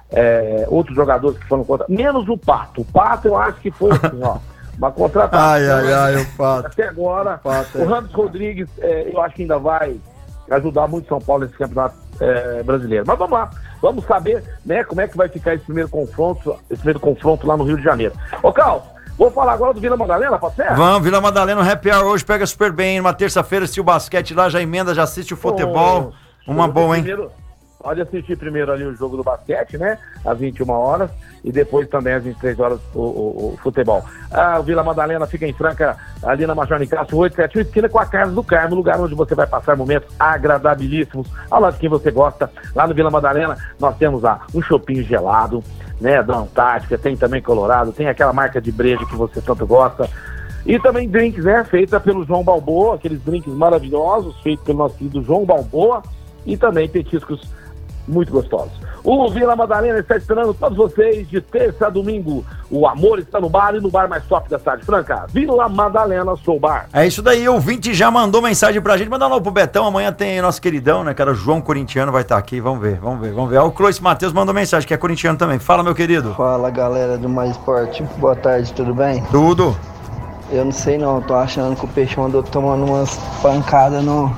é, outros jogadores que foram contra, menos o Pato. O Pato, eu acho que foi assim, ó, uma contratação. Ai, ai, ai, o Pato. Até agora, o, Pato, o Ramos é. Rodrigues, é, eu acho que ainda vai ajudar muito São Paulo nesse campeonato é, brasileiro. Mas vamos lá, vamos saber, né, como é que vai ficar esse primeiro confronto, esse primeiro confronto lá no Rio de Janeiro. Ô, Carlos, vou falar agora do Vila Madalena, pode ser? Vamos, Vila Madalena, o Happy Hour hoje pega super bem. Uma terça-feira, assiste o basquete lá, já emenda, já assiste o futebol. Oh, uma boa, hein? Primeiro, pode assistir primeiro ali o jogo do basquete, né? Às vinte e uma horas. E depois também às vinte e três horas o, o, o futebol. Ah, o Vila Madalena fica em Franca, ali na Major Nicásio oito sete um, esquina com a Casa do Carmo, lugar onde você vai passar momentos agradabilíssimos, ao lado de quem você gosta. Lá no Vila Madalena, nós temos lá um chopinho gelado, né, da Antártica, tem também Colorado, tem aquela marca de breja que você tanto gosta. E também drinks, né, feita pelo João Balboa, aqueles drinks maravilhosos, feitos pelo nosso querido João Balboa, e também petiscos muito gostosos. O Vila Madalena está esperando todos vocês de terça a domingo. O amor está no bar e no bar mais top da cidade franca. Vila Madalena, sou bar. É isso daí, o ouvinte já mandou mensagem pra gente. Manda lá pro Betão, amanhã tem nosso queridão, né, cara, João Corintiano vai estar aqui, vamos ver, vamos ver, vamos ver. Ó, o Clois Matheus mandou mensagem, que é corintiano também. Fala, meu querido. Fala, galera do Mais Esporte. Boa tarde, tudo bem? Tudo. Eu não sei não, tô achando que o Peixão andou tomando umas pancadas no,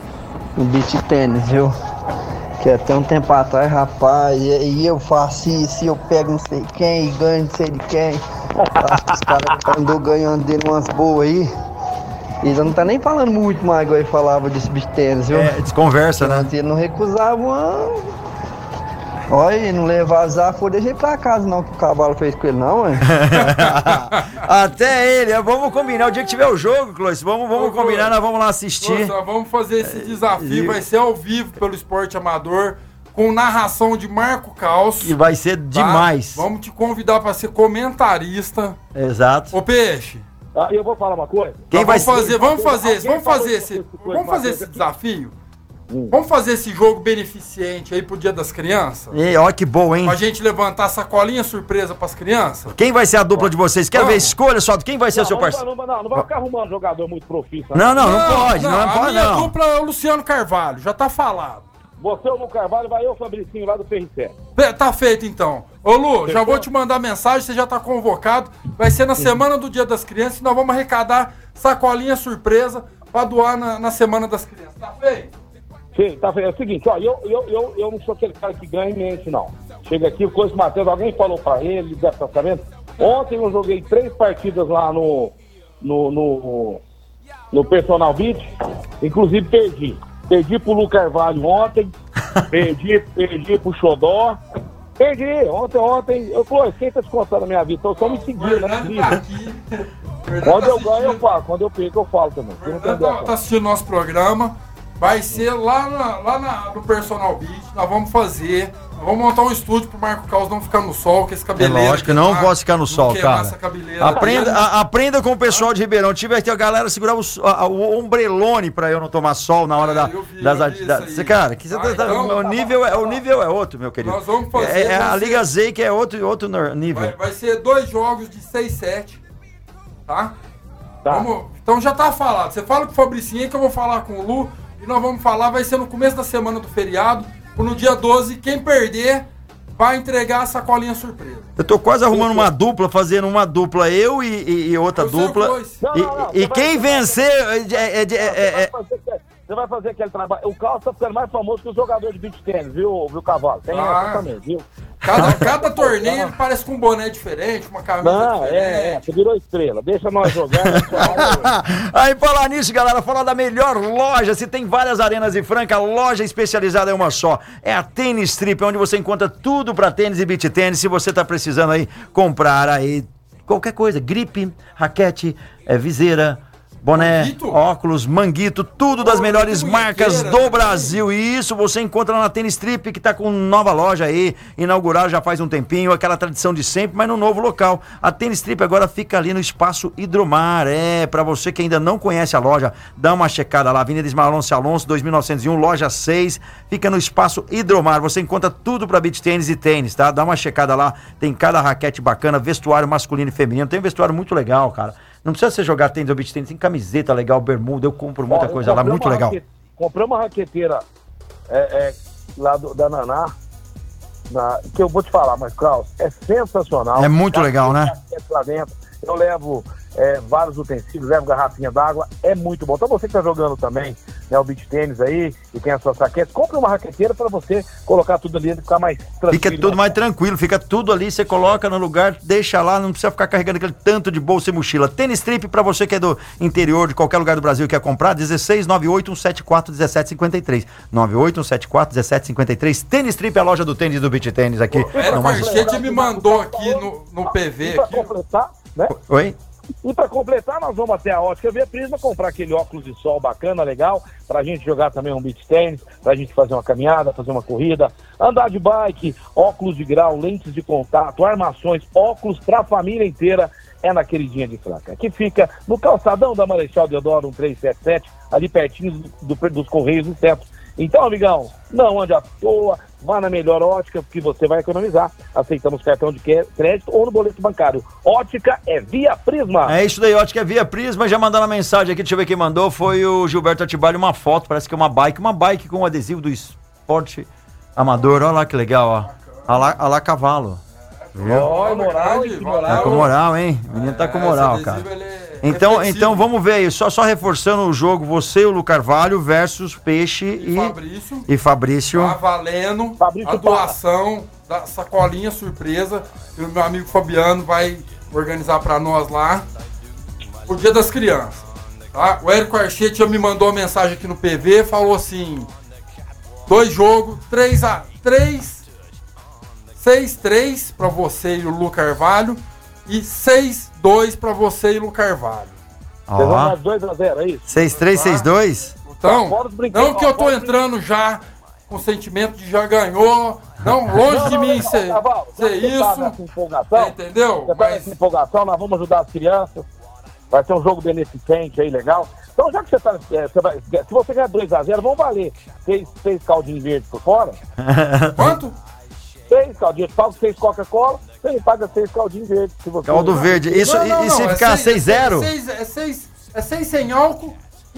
no beach tênis, viu? Que até um tempo atrás, rapaz, e, e eu faço isso, e eu pego não sei quem, e ganho não sei de quem. Acho que os caras andou ganhando dele umas boas aí. E já não tá nem falando muito mais, igual ele falava desse beach tênis, viu? É, desconversa, né? Ele não recusava uma... Olha, ele não levar azar, foi deixar ele pra casa, não, que o cavalo fez com ele, não, ué. Até ele, vamos combinar. O dia que tiver o jogo, Clois, vamos, vamos Ô, combinar, nós vamos lá assistir. Nossa, vamos fazer esse desafio, vai ser ao vivo pelo Esporte Amador, com narração de Marco Caos. E vai ser tá? demais. Vamos te convidar pra ser comentarista. Exato. Ô, Peixe. Ah, eu vou falar uma coisa. Quem vamos vai fazer, vamos fazer, vamos fazer esse, vamos fazer esse desafio. Hum. Vamos fazer esse jogo beneficente aí pro Dia das Crianças? E, ó, que bom, hein? Pra gente levantar sacolinha surpresa pras crianças? Quem vai ser a dupla de vocês? Quer ver? Escolha só. Quem vai ser não, o seu parceiro? Não, não, não, não vai ficar arrumando jogador muito profissional. Não, não, não, não pode. Não, não, não pode, a minha não. dupla é o Luciano Carvalho, já tá falado. Você, o Lu Carvalho, vai eu, o Fabricinho, lá do P R C. Tá feito, então. Ô, Lu, Fechou? Já vou te mandar mensagem, você já tá convocado. Vai ser na semana do Dia das Crianças e nós vamos arrecadar sacolinha surpresa pra doar na, na Semana das Crianças. Tá feito? Sim, tá feito. É o seguinte, ó, eu, eu, eu, eu não sou aquele cara que ganha e mente, não. Chega aqui, o Coisa Matheus, alguém falou pra ele, ele deve estar sabendo. Ontem eu joguei três partidas lá no, no, no, no Personal Beat, inclusive perdi. Perdi pro Lu Carvalho ontem, perdi, perdi pro Xodó, perdi, ontem, ontem, eu falei, quem tá descontando na minha vida? Então só me seguindo, né? Quando eu ganho eu falo, quando eu perco eu falo também. Tá, tá assistindo nosso programa, vai ser lá, na, lá na, no Personal Beat, nós vamos fazer, nós vamos montar um estúdio pro Marco Caos não ficar no sol, que esse cabeleiro... É lógico que não posso ficar no sol, cara. Aprenda, a, aprenda com o pessoal de Ribeirão. Tive aqui a galera segurar o, a, o ombrelone pra eu não tomar sol na hora é, da, vi, das atividades. Cara, que você ah, tá, então, o, nível é, o nível é outro, meu querido. Nós vamos fazer... É, é a Liga Z que é outro, outro nível. Vai, vai ser dois jogos de seis sete, tá? Tá. Vamos, então já tá falado. Você fala com o Fabricinho que eu vou falar com o Lu. E nós vamos falar, vai ser no começo da semana do feriado, no dia doze, quem perder vai entregar a sacolinha surpresa. Eu tô quase arrumando uma dupla, fazendo uma dupla, eu e, e, e outra eu dupla. Não, não, não, e e quem vai, vencer é, é, é, é, é... Você vai fazer aquele trabalho. O Carlos tá ficando mais famoso que o jogador de beach tênis, viu, viu, Cavalo? Tem ah, essa também, viu? Cada, cada torneio ele parece com um boné diferente, uma camisa não, diferente. É, é, você virou estrela. Deixa nós jogar. Aí, falar nisso, galera, falar da melhor loja. Se tem várias arenas em Franca, loja especializada é uma só. É a Tênis Trip, onde você encontra tudo pra tênis e beach tênis. Se você tá precisando aí comprar aí qualquer coisa, gripe, raquete, é, viseira, Boné, Manguito? óculos, manguito, tudo das Oh, melhores que marcas munhequeira, do né? Brasil. E isso você encontra na Tênis Trip, que tá com nova loja aí, inaugurada já faz um tempinho, aquela tradição de sempre, mas no novo local. A Tênis Trip agora fica ali no Espaço Hidromar. É, pra você que ainda não conhece a loja, dá uma checada lá, Avenida Ismael Alonso Alonso, dois mil novecentos e um, loja seis, fica no Espaço Hidromar. Você encontra tudo pra beach tênis e tênis, tá? Dá uma checada lá, tem cada raquete bacana, vestuário masculino e feminino, tem um vestuário muito legal, cara. Não precisa você jogar tênis ou beach tênis, tem camiseta legal, bermuda, eu compro muita Ó, eu coisa lá, comprei muito uma legal. raquete- comprei uma raqueteira é, é, lá do- da Naná, na- que eu vou te falar, mas Klaus, é sensacional. É muito Já legal, tem né? raquete lá dentro. Eu levo é, vários utensílios, levo garrafinha d'água, é muito bom. Então você que tá jogando também, né, o beach tênis aí, e tem as suas raquetes, compre uma raqueteira para você colocar tudo ali e ficar mais tranquilo. Fica tudo mais tranquilo, fica tudo ali, você coloca no lugar, deixa lá, não precisa ficar carregando aquele tanto de bolsa e mochila. Tênis Trip, pra você que é do interior, de qualquer lugar do Brasil e quer comprar, dezesseis nove oito um sete quatro um sete cinco três. nove oito um sete quatro um sete cinco três. Tênis Trip é a loja do tênis e do beach tênis aqui. O Érico no mais... Archete me mandou aqui no, no P V. E para Aqui. completar, né? Oi? E para completar, nós vamos até a Ótica Via Prisma comprar aquele óculos de sol bacana, legal, pra gente jogar também um beach tênis, pra gente fazer uma caminhada, fazer uma corrida, andar de bike, óculos de grau, lentes de contato, armações, óculos pra família inteira, é na Queridinha de Franca, que fica no calçadão da Marechal Deodoro um três sete sete, ali pertinho do, do, dos Correios do Centro. Então, amigão, não ande à toa, vá na melhor ótica, porque você vai economizar. Aceitamos cartão de crédito ou no boleto bancário. Ótica é Via Prisma. É isso daí, ótica é Via Prisma, já mandando a mensagem aqui, deixa eu ver quem mandou, foi o Gilberto Atibalho, uma foto, parece que é uma bike, uma bike com um adesivo do Esporte Amador, olha lá que legal, ó. Olha lá, olha lá cavalo. Ó, oh, moral, grande, que Tá moral. com moral, hein? O menino tá com moral, esse cara. adesivo, ele é Então, reflexivo. então vamos ver aí, só, só reforçando o jogo, você e o Lu Carvalho versus Peixe E e, Fabrício, e Fabrício. tá valendo Fabrício a doação da sacolinha surpresa que o meu amigo Fabiano vai organizar pra nós lá o Dia das Crianças. Tá? O Érico Archete já me mandou uma mensagem aqui no P V, falou assim: dois jogos, três a três, seis a três pra você e o Lu Carvalho e seis a dois pra você e o Lu Carvalho. Vocês vão Ó, dar dois a zero, é isso? seis três seis dois. Então, Fora os brinquedos, não que eu tô fora os entrando já com sentimento de já ganhou, não, longe de mim ser, Carvalho, ser já que você tá nessa isso, empolgação, entendeu? Você tá Mas nessa empolgação, nós vamos ajudar as crianças. Vai ser um jogo beneficente aí, legal. Então, já que você tá. É, você vai, se você ganhar dois a zero, vão valer seis, seis caldinhos verdes por fora. quanto? Seis caldinhos. Eu pago seis Coca-Cola, você paga seis caldinhos verdes. Se você Caldo verde. Isso, Não, não, e, e se não, é ficar seis- seis a zero? É seis, é seis, é seis sem álcool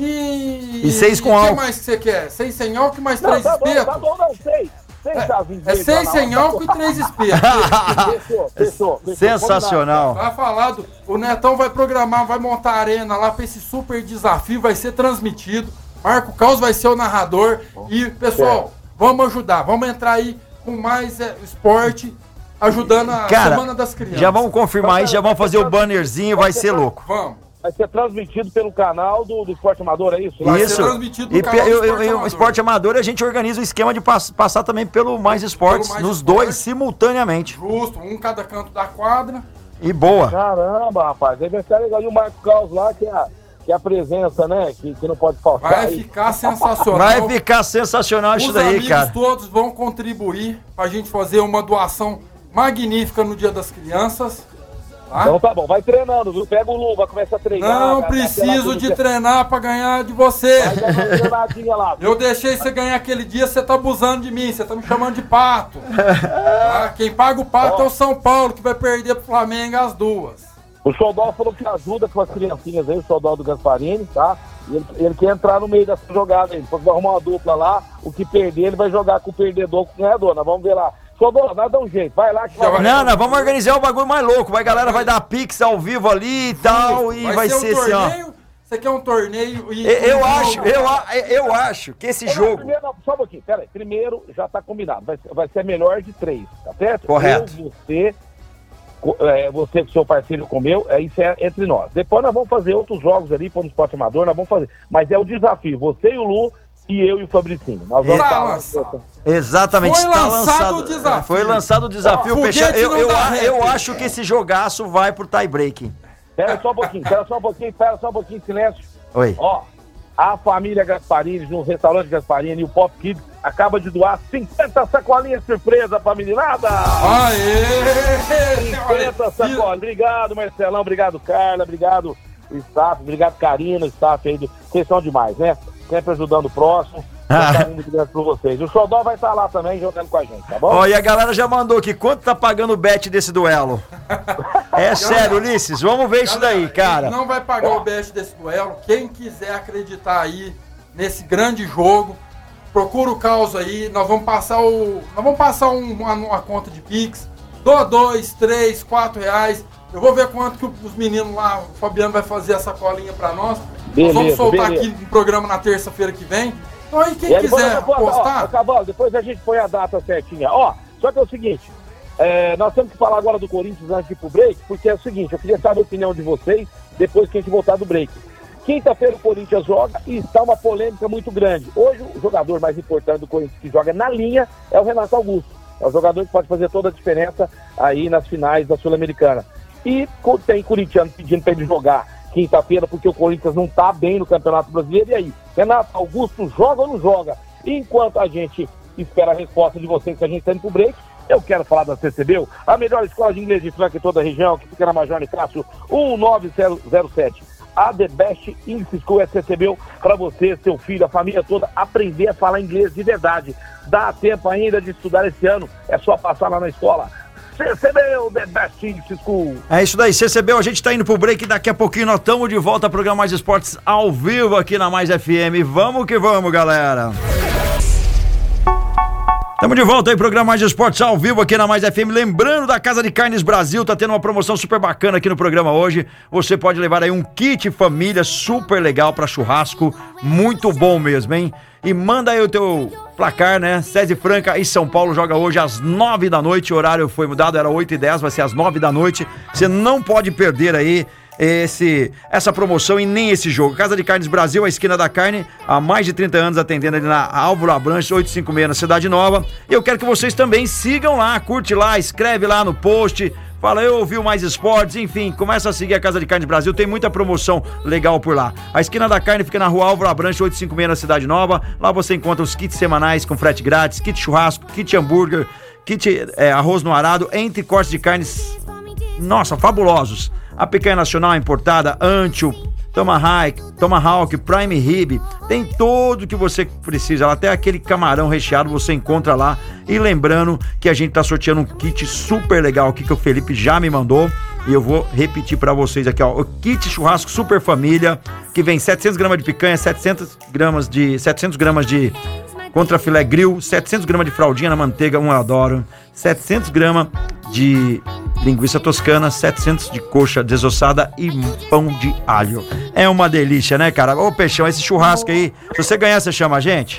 e. E seis com O álcool. que mais que você quer? Seis sem álcool e mais Não, três tá bom, espetos? tá bom, não, seis. Seis chazinhos É verdes lá seis na sem hora. álcool e três espetos. Fechou, fechou, fechou. Sensacional. Tá falado, o Netão vai programar, vai montar a arena lá pra esse super desafio, vai ser transmitido. Marco Caos vai ser o narrador. E, pessoal, vamos ajudar, vamos entrar aí com mais é, esporte, ajudando a Cara, Semana das Crianças. já vamos confirmar aí, já vamos fazer o bannerzinho, vai ser louco. Vamos. Vai ser transmitido pelo canal do, do Esporte Amador, é isso? Lá? Vai Isso. ser transmitido no E canal pe- do eu- eu- Esporte eu- o Amador. Esporte Amador, a gente organiza o esquema de pass- passar também pelo Mais Esportes, Mais nos Esportes. dois simultaneamente. Justo, um cada canto da quadra. E boa. Caramba, rapaz, aí vai ficar legal. E o Marco Caos lá, que é a, que é a presença, né? Que, que não pode faltar. Vai aí. ficar sensacional. Vai ficar sensacional isso Os daí, amigos cara. todos vão contribuir pra gente fazer uma doação magnífica no Dia das Crianças. Tá? Então tá bom, vai treinando, viu? Pega o Luva, começa a treinar. Não vai- preciso vai- de treinar pra ganhar de você. Vai dar uma treinadinha lá. Eu deixei você ganhar aquele dia, você tá abusando de mim, você tá me chamando de pato. Tá? Quem paga o pato é o São Paulo, que vai perder pro Flamengo as duas. O Xodó falou que ajuda com as criancinhas aí, o Xodó do Gasparini, tá? E ele, ele quer entrar no meio dessa jogada aí. Depois vai arrumar uma dupla lá, o que perder, ele vai jogar com o perdedor, com o ganhador. Nós vamos ver lá. Xodó, nós dá um jeito, vai lá que Já vai. vai- Não, não, vamos organizar o bagulho mais louco. Vai, galera, vai dar pix ao vivo ali e tal. E vai, um ser assim, ó. torneio. Você quer um torneio e. Eu, eu um acho, jogo. eu, a- eu acho que esse Não, jogo. Primeiro, não, só um pouquinho, peraí. Primeiro já tá combinado. Vai, ser- vai ser melhor de três, tá certo? Correto. Eu, você, co- é, você com seu parceiro comeu, é isso é entre nós. Depois nós vamos fazer outros jogos ali, para o Esporte Amador, nós vamos fazer. Mas é o desafio, você e o Lu e eu e o Fabricinho. Nós vamos Tá tá lançado. Exatamente, Foi tá lançado lançado o desafio. Foi lançado o desafio. Ó, Peixe. foguete Eu, não eu, dá a- eu ré. acho que esse jogaço vai pro tie break. Espera só um pouquinho, espera só um pouquinho, espera só um pouquinho, silêncio. Oi. Ó, a família Gasparini, no restaurante Gasparini e o Pop Kids acaba de doar cinquenta sacolinhas surpresa pra meninada. Aê! cinquenta sacolinhas. Obrigado, Marcelão. Obrigado, Carla. Obrigado, staff. Obrigado, Karina, staff aí. Do... Vocês são demais, né? Sempre ajudando o próximo. Um muito grande por vocês. O Xodó vai estar lá também jogando com a gente, tá bom? Ó, e a galera já mandou aqui, quanto tá pagando o bet desse duelo? É sério, Ulisses, vamos ver isso daí, cara. Não vai pagar o bet desse duelo. Quem quiser acreditar aí nesse grande jogo, procura o caos aí. Nós vamos passar o. Nós vamos passar um, uma, uma conta de Pix. Dou dois, três, quatro reais. Eu vou ver quanto que os meninos lá, o Fabiano vai fazer essa colinha pra nós. Beleza, nós vamos soltar beleza. aqui no programa na terça-feira que vem. Então aí quem E aí, depois, quiser depois, postar. Ó, Cavalo, depois a gente põe a data certinha. Ó, só que é o seguinte, é, nós temos que falar agora do Corinthians antes de ir pro break, porque é o seguinte, eu queria saber a opinião de vocês depois que a gente voltar do break. Quinta-feira o Corinthians joga e está uma polêmica muito grande. Hoje o jogador mais importante do Corinthians que joga na linha é o Renato Augusto. É o jogador que pode fazer toda a diferença aí nas finais da Sul-Americana. E tem corintiano pedindo para ele jogar quinta-feira, porque o Corinthians não tá bem no Campeonato Brasileiro. E aí, Renato Augusto joga ou não joga? Enquanto a gente espera a resposta de vocês, que a gente está indo pro break, eu quero falar da C C B U, a melhor escola de inglês de Franca em toda a região, que fica na Major Nicásio um nove zero zero sete. A The Best English School é C C B U para você, seu filho, a família toda, aprender a falar inglês de verdade. Dá tempo ainda de estudar esse ano, é só passar lá na escola. C C B U, The Best English School. É isso daí, C C B U, a gente tá indo pro break e daqui a pouquinho nós estamos de volta ao programa Mais Esportes ao vivo aqui na Mais F M. Vamos que vamos, galera. Estamos de volta aí, programa Mais Esportes ao vivo aqui na Mais F M. Lembrando da Casa de Carnes Brasil, tá tendo uma promoção super bacana aqui no programa hoje. Você pode levar aí um kit família super legal pra churrasco, muito bom mesmo, hein? E manda aí o teu placar, né? César Franca e São Paulo joga hoje às nove da noite, o horário foi mudado, era oito e dez, vai ser às nove da noite. Você não pode perder aí esse, essa promoção e nem esse jogo. Casa de Carnes Brasil, a esquina da carne, há mais de trinta anos atendendo ali na Álvaro Abranches, oitocentos e cinquenta e seis na Cidade Nova. E eu quero que vocês também sigam lá, curte lá, escreve lá no post, fala, eu ouvi o Mais Esportes, enfim, começa a seguir a Casa de Carnes Brasil, tem muita promoção legal por lá. A esquina da carne fica na rua Álvaro Abranches, oitocentos e cinquenta e seis na Cidade Nova. Lá você encontra os kits semanais com frete grátis, kit churrasco, kit hambúrguer, kit é, arroz no arado, entre cortes de carnes, nossa, fabulosos. A picanha nacional importada, Ancho, Tomahawk, Tomahawk, Prime Rib, tem tudo o que você precisa, até aquele camarão recheado você encontra lá. E lembrando que a gente tá sorteando um kit super legal aqui que o Felipe já me mandou e eu vou repetir pra vocês aqui, ó, o kit churrasco super família, que vem setecentas gramas de picanha, setecentas gramas de setecentos gramas de contra filé grill, setecentos gramas de fraldinha na manteiga, um eu adoro, setecentos gramas de linguiça toscana, setecentos de coxa desossada e pão de alho. É uma delícia, né, cara? Ô, Peixão, esse churrasco aí, se você ganhar, você chama a gente?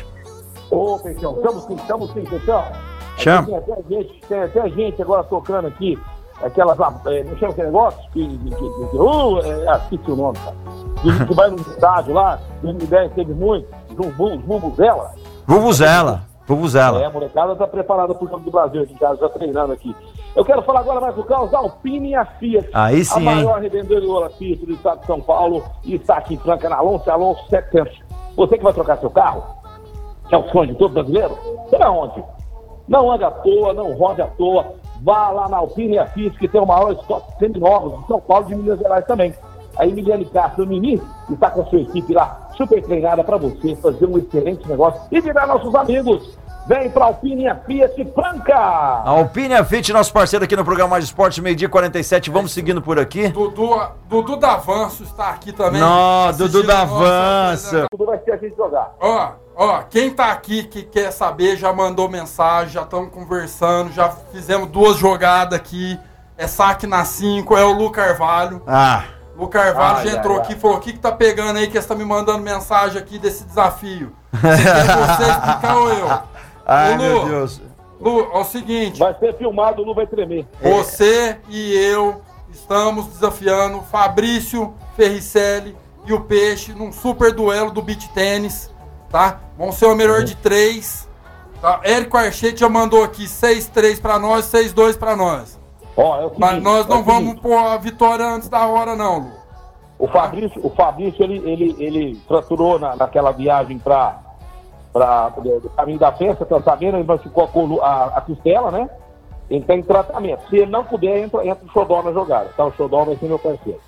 Ô, Peixão, estamos sim, estamos sim, Peixão. Chama. Tem até gente, tem até gente agora tocando aqui, aquelas, é, não chama aquele negócio? Que, que, que, que, uh, é, ah, esqueci o nome, cara. Que, que vai no estádio lá, dois mil e dez teve muito, os Vuvuzela. Vuvuzela, Vuvuzela. É, a molecada tá preparada pro jogo do Brasil aqui em casa, já treinando aqui. Eu quero falar agora mais do carro da Alpine e a Fiat. Aí sim, a maior hein? revendedora Fiat do estado de São Paulo e está aqui em Franca, na Alonso Alonso setecentos. Você que vai trocar seu carro, que é o sonho de todo brasileiro, será onde? Não ande à toa, não rode à toa. Vá lá na Alpine e a Fiat, que tem o maior estoque de seminovos de São Paulo e de Minas Gerais também. A Emiliane Castro Mimi está com a sua equipe lá, super treinada para você fazer um excelente negócio e virar nossos amigos. Vem pra Alpine e a Fiat Franca! A Alpine e a Fiat, nosso parceiro aqui no programa Mais Esporte, meio-dia quarenta e sete, vamos seguindo por aqui. Dudu, Dudu Davanço está aqui também. Não, Dudu Davanço. Tudo vai ser a gente jogar. Ó, ó, quem tá aqui que quer saber, já mandou mensagem, já estamos conversando, já fizemos duas jogadas aqui. É saque na cinco, é o Lu Carvalho. Ah. Lu Carvalho ai, já entrou ai, aqui e ai. falou: o que que tá pegando aí que você tá me mandando mensagem aqui desse desafio? Você quer você explicar ou eu? Ai, Ô, Lu, meu Deus. Lu, é o seguinte. Vai ser filmado, o Lu vai tremer. Você e eu estamos desafiando Fabrício Ferricelli e o Peixe num super duelo do beach tênis, tá? Vão ser o melhor de três. Tá? Érico Archete já mandou aqui seis três pra nós, seis dois pra nós. Ó, é o seguinte, Mas nós é não o vamos seguinte. pôr a vitória antes da hora, não, Lu. O Fabrício, o Fabrício ele, ele, ele fraturou na, naquela viagem para o caminho da festa, tá sabendo? Ele machucou a, a costela, né? Ele tá em tratamento. Se ele não puder, entra, entra o Xodó na jogada. Tá? O Xodó vai ser meu parceiro.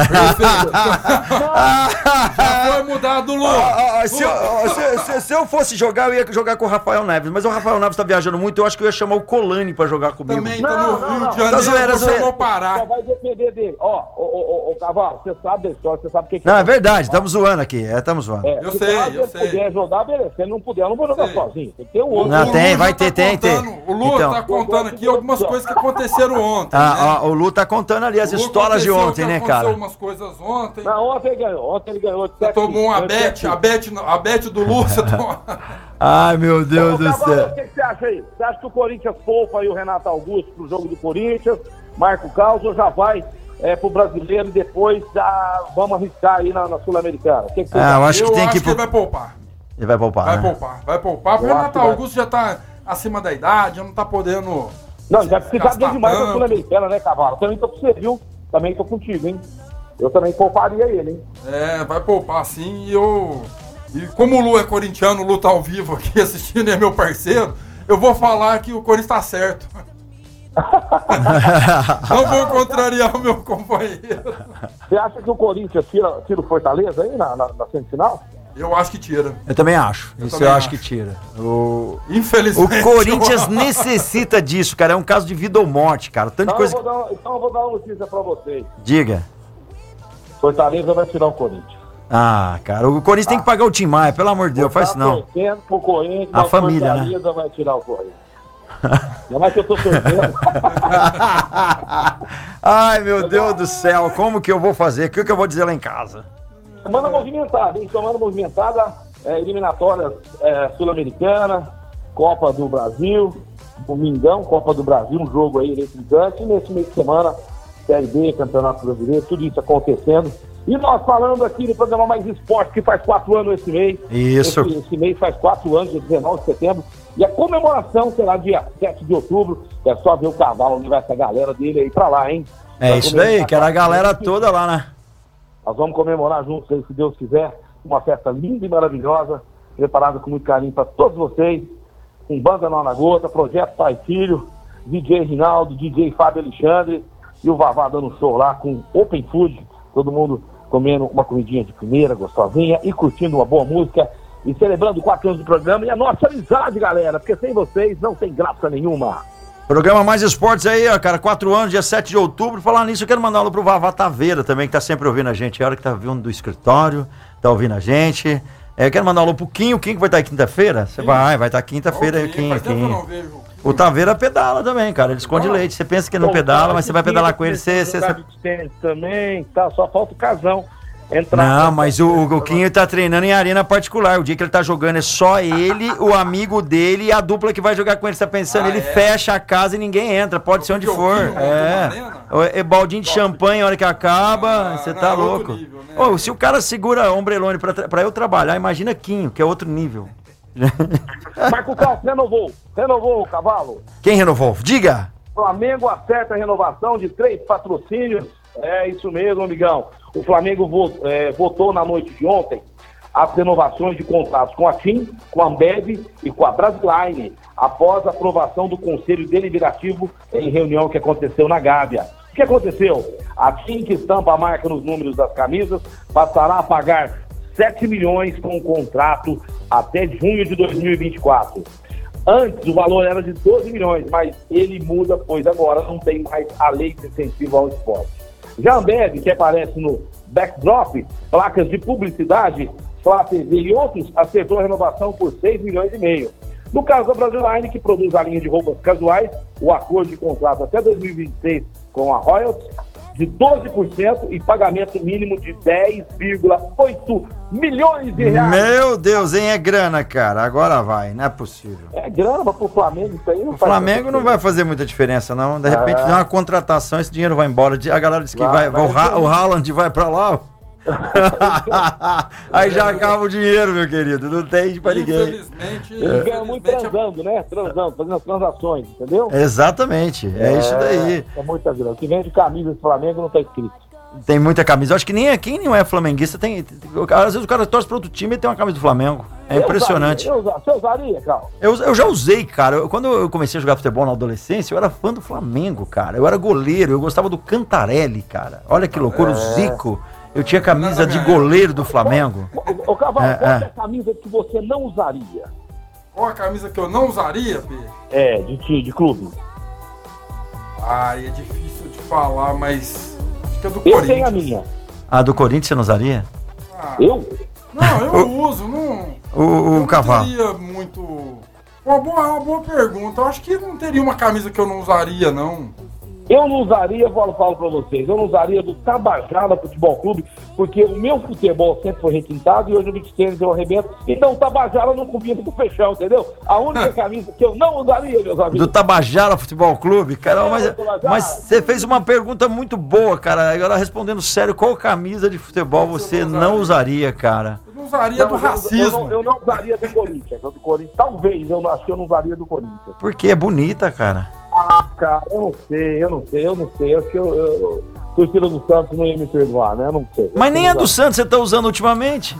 Já foi mudado, Lu. Ah, ah, se, eu, se, se, se eu fosse jogar, eu ia jogar com o Rafael Neves. Mas o Rafael Neves tá viajando muito, eu acho que eu ia chamar o Colani pra jogar comigo. Também tá no Não, Rio não, de Janeiro, Tá zoeira, você zoeira. vai parar. Só vai depender dele. Ó, ô, ô, ô, Cavalo, você sabe da história, você sabe o que que Não, é verdade, estamos zoando aqui. É, estamos zoando. É, Eu se sei, caso eu ele sei. puder jogar, beleza. Se ele não puder, eu não vou jogar Sei. sozinho. Tem que ter um outro. Não, O tem, Lu vai já ter, tá tem, tem. contando- O Lu Então. tá contando aqui algumas coisas que aconteceram ontem, né? Ah, ó, o Lu tá contando ali as O Lu histórias de aconteceu ontem, que né, aconteceu cara? umas coisas ontem. Não, ontem ele ganhou. Ontem ele ganhou. de sete Tomou uma a bet, a bet, a bet do Lu, você tomou... Ai, meu Deus Ô, do Cavalo, céu. o que, que você acha aí? Você acha que o Corinthians poupa aí o Renato Augusto pro jogo do Corinthians, marca o caos, ou já vai é, pro brasileiro e depois já vamos arriscar aí na, na Sul-Americana? O que, que você Ah, eu acha? acho que Eu tem acho que ir que ele pro... vai poupar. Ele vai poupar, Vai né? poupar, vai poupar. Porque o Eu acho Renato que vai. Augusto já tá acima da idade, já não tá podendo... Não, já precisar gastar bem demais da tanto. Sul-Americana, né, Cavalo? Também tô com você, viu? Também tô contigo, hein? Eu também pouparia ele, hein? É, vai poupar sim. E eu... E como o Lu é corintiano, o Lu tá ao vivo aqui assistindo, é meu parceiro, eu vou falar que o Corinthians tá certo. Não vou contrariar o meu companheiro. Você acha que o Corinthians tira, tira o Fortaleza aí na, na, na semifinal? Eu acho que tira. Eu também acho. Isso também eu acho acho. que tira. O... Infelizmente. O Corinthians eu- necessita disso, cara. É um caso de vida ou morte, cara. Tanto de Então, coisa. eu vou dar, então eu vou dar uma notícia pra vocês. Diga. Fortaleza vai tirar o Corinthians. Ah, cara, o Corinthians tem que pagar o Tim Maia, pelo amor de Deus, faz isso Tá não. torcendo pro Corinthians, A mas família, Fortaleza vai tirar o Corinthians. Não é mais que eu tô torcendo. Ai, meu Deus do céu, como que eu vou fazer? O que, que eu vou dizer lá em casa? Semana movimentada, hein? Semana movimentada, é, eliminatórias é, sul-americana, Copa do Brasil, Domingão, Copa do Brasil, um jogo aí eletrizante. E nesse meio de semana, Série B, Campeonato Brasileiro, tudo isso acontecendo. E nós falando aqui no programa Mais Esporte, que faz quatro anos esse mês. Isso. Esse, esse mês faz quatro anos, dia dezenove de setembro. E a comemoração será dia sete de outubro. É só ver o Cavalo, levar essa galera dele aí pra lá, hein? É Vai isso daí, comemorar que era a quatro galera anos. toda lá, né? Nós vamos comemorar juntos aí, se Deus quiser. Uma festa linda e maravilhosa, preparada com muito carinho para todos vocês. Com Banda Nona Gota, Projeto Pai e Filho, D J Rinaldo, D J Fábio Alexandre e o Vavá dando show lá com Open Food. Todo mundo comendo uma comidinha de primeira, gostosinha e curtindo uma boa música e celebrando quatro anos do programa e a nossa amizade, galera, porque sem vocês não tem graça nenhuma. Programa Mais Esportes aí, ó, cara, quatro anos, dia sete de outubro. Falar nisso, eu quero mandar um alô pro Vavá Taveira também, que tá sempre ouvindo a gente. É a hora que tá vindo do escritório, tá ouvindo a gente. É, eu quero mandar um alô pro Quinho. O Quinho que vai estar aí quinta-feira? Você vai, vai estar quinta-feira aí, o Quinho. Faz tempo que eu não Quinho. vejo. O Taveira pedala também, cara. Ele esconde Não. leite. Você pensa que não pedala, mas você vai pedalar com ele. Você, você... Jogar beach tennis também, tá? Só falta o casão entrar. Não, mas o, o Quinho tá treinando em arena particular. O dia que ele tá jogando é só ele, o amigo dele e a dupla que vai jogar com ele. Você tá pensando? Ah, ele é? fecha a casa e ninguém entra. Pode ser onde Porque o for. Quinho É. montou uma É, é baldinho de champanhe a hora que acaba. Ah, Você não, tá é outro louco. nível, né? Ô, se o cara segura ombrelone pra, tra- pra eu trabalhar, imagina Quinho, que é outro nível. Marco Cal, renovou. Renovou o Cavalo. Quem renovou? Diga! Flamengo acerta a renovação de três patrocínios. É isso mesmo, amigão. O Flamengo vo- é, votou na noite de ontem as renovações de contratos com a TIM, com a Ambev e com a Brasline, após a aprovação do Conselho Deliberativo em reunião que aconteceu na Gávea. O que aconteceu? A TIM, que estampa a marca nos números das camisas, passará a pagar sete milhões com o contrato até junho de dois mil e vinte e quatro. Antes o valor era de doze milhões, mas ele muda, pois agora não tem mais a lei de incentivo ao esporte. Já a Ambev, que aparece no backdrop, placas de publicidade, Flá T V e outros, acertou a renovação por seis milhões e meio. No caso da Brasline, que produz a linha de roupas casuais, o acordo de contrato até dois mil e vinte e seis com a Royals de doze por cento e pagamento mínimo de dez vírgula oito milhões de reais. Meu Deus, hein? É grana, cara. Agora vai, não é possível. É grana pro Flamengo, isso aí não O faz Flamengo não diferença. vai fazer muita diferença, não. De repente, Ah. dá uma contratação, esse dinheiro vai embora. A galera diz que Vai, vai, vai, o, Ha- vai. o Haaland vai pra lá. Aí já acaba o dinheiro, meu querido. Não tem pra ninguém. Infelizmente, Eles ganham muito infelizmente, transando, né? Transando, fazendo as transações, entendeu? Exatamente, é, isso daí. É muita grana. O que vende camisa do Flamengo não tá escrito. Tem muita camisa. Eu acho que nem quem não é flamenguista tem, tem. Às vezes o cara torce para outro time e tem uma camisa do Flamengo. É eu impressionante. Usaria, eu usaria, você usaria, Carl? Eu, eu já usei, cara. Eu, quando eu comecei a jogar futebol na adolescência, eu era fã do Flamengo, cara. Eu era goleiro, eu gostava do Cantarelli, cara. Olha que loucura, é. o Zico. Eu tinha camisa de goleiro do Flamengo. Ô, Cavalo, é, qual é a camisa que você não usaria? Qual a camisa que eu não usaria, Pedro? É, de time, de clube. Ai, é difícil de falar, mas acho que é do eu Corinthians. Eu tenho a minha. Ah, do Corinthians você não usaria? Ah, eu? Não, eu o, uso, não... O, o eu Cavalo. Não teria muito... Uma boa, uma boa pergunta. Eu acho que não teria uma camisa que eu não usaria, não. Eu não usaria, eu falo, falo pra vocês, eu não usaria do Tabajara Futebol Clube, porque o meu futebol sempre foi requintado e hoje o beach tênis eu arrebento. Então o Tabajara não combina com o Peixão, entendeu? A única camisa que eu não usaria, meus amigos. Do Tabajara Futebol Clube? Cara, mas, mas você fez uma pergunta muito boa, cara. Agora respondendo sério, qual camisa de futebol você não usaria, cara? Eu não usaria não, do racismo. Eu não, eu não usaria do Corinthians. Do Corinthians. Talvez, eu acho que eu não usaria do Corinthians. Porque é bonita, cara. Ah, cara, eu não sei, eu não sei, eu não sei. Eu acho que eu, eu, torcida do Santos não ia me perdoar, né? Eu não sei. Mas nem a do Santos você tá usando ultimamente.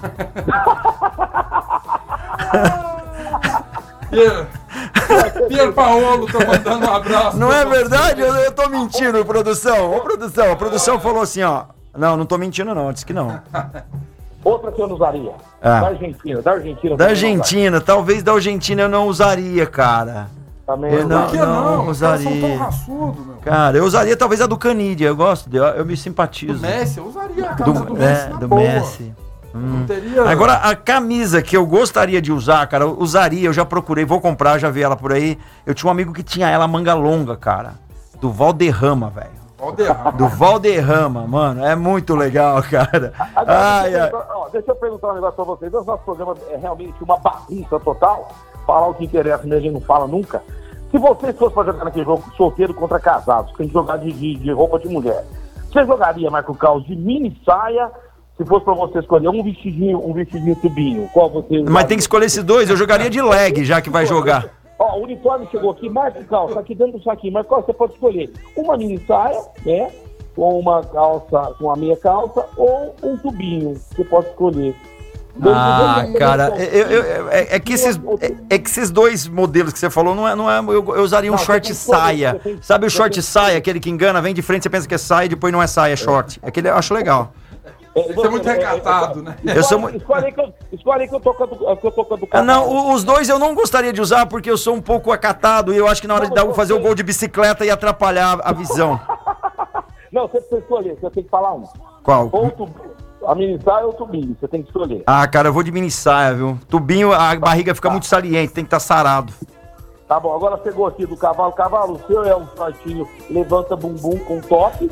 Piero, Piero Paolo tá mandando um abraço. Não é verdade? Eu, eu tô mentindo, produção. Ô, produção, a produção falou assim, ó. Não, não tô mentindo não, disse que não. Outra que eu não usaria. Ah. Da Argentina, da Argentina. Da Argentina, talvez da Argentina eu não usaria, cara. Também eu não, Por que não, não? usaria. Os caras são tão raçudo, meu. Cara, eu usaria talvez a do Canidia, eu gosto, de, eu me simpatizo. Do Messi, eu usaria a camisa do, do Messi. É, do boa. Messi. Hum. Teria... Agora, a camisa que eu gostaria de usar, cara, eu usaria, eu já procurei, vou comprar, já vi ela por aí. Eu tinha um amigo que tinha ela manga longa, cara. Do Valderrama, velho. Valderrama. Do Valderrama, mano. É muito legal, cara. Agora, ai, deixa, eu ai. perguntar, ó, deixa eu perguntar um negócio pra vocês. O nosso programa é realmente uma bagunça total. Falar o que interessa, né? A gente não fala nunca. Se vocês fossem pra jogar naquele jogo solteiro contra casados, tem que jogar de, de, de roupa de mulher, você jogaria, Marco Carlos, de mini saia? Se fosse pra você escolher um vestidinho, um vestidinho tubinho, qual você usaria? Mas tem que escolher esses dois, eu jogaria de leg, já que vai jogar. Ó, o uniforme chegou aqui, Marco Carlos, tá aqui dentro do saquinho. Marco Carlos, você pode escolher uma mini saia, né? Com uma calça, com uma meia calça, ou um tubinho, você pode escolher. Ah, cara, eu, eu, eu, é, é, que esses, é, é que esses dois modelos que você falou, não é, não é, eu, eu usaria um não, short saia. Tem, sabe o short tem, saia, aquele que engana, vem de frente, você pensa que é saia e depois não é saia, é short. Aquele eu acho legal. Você é muito recatado, né? Eu sou muito... Escolhe que eu, escolhe que eu tô com a do ah, não, os dois eu não gostaria de usar porque eu sou um pouco acatado e eu acho que na hora de dar, fazer o gol de bicicleta ia atrapalhar a visão. Não, você precisa escolher, você tem que falar um. Qual? Ou tubinho, a mini saia ou tubinho, você tem que escolher. Ah, cara, eu vou de mini saia, viu? Tubinho, a barriga fica tá. muito saliente, tem que estar tá sarado. Tá bom, agora pegou aqui do cavalo. Cavalo, o seu é um shortinho levanta bumbum com top.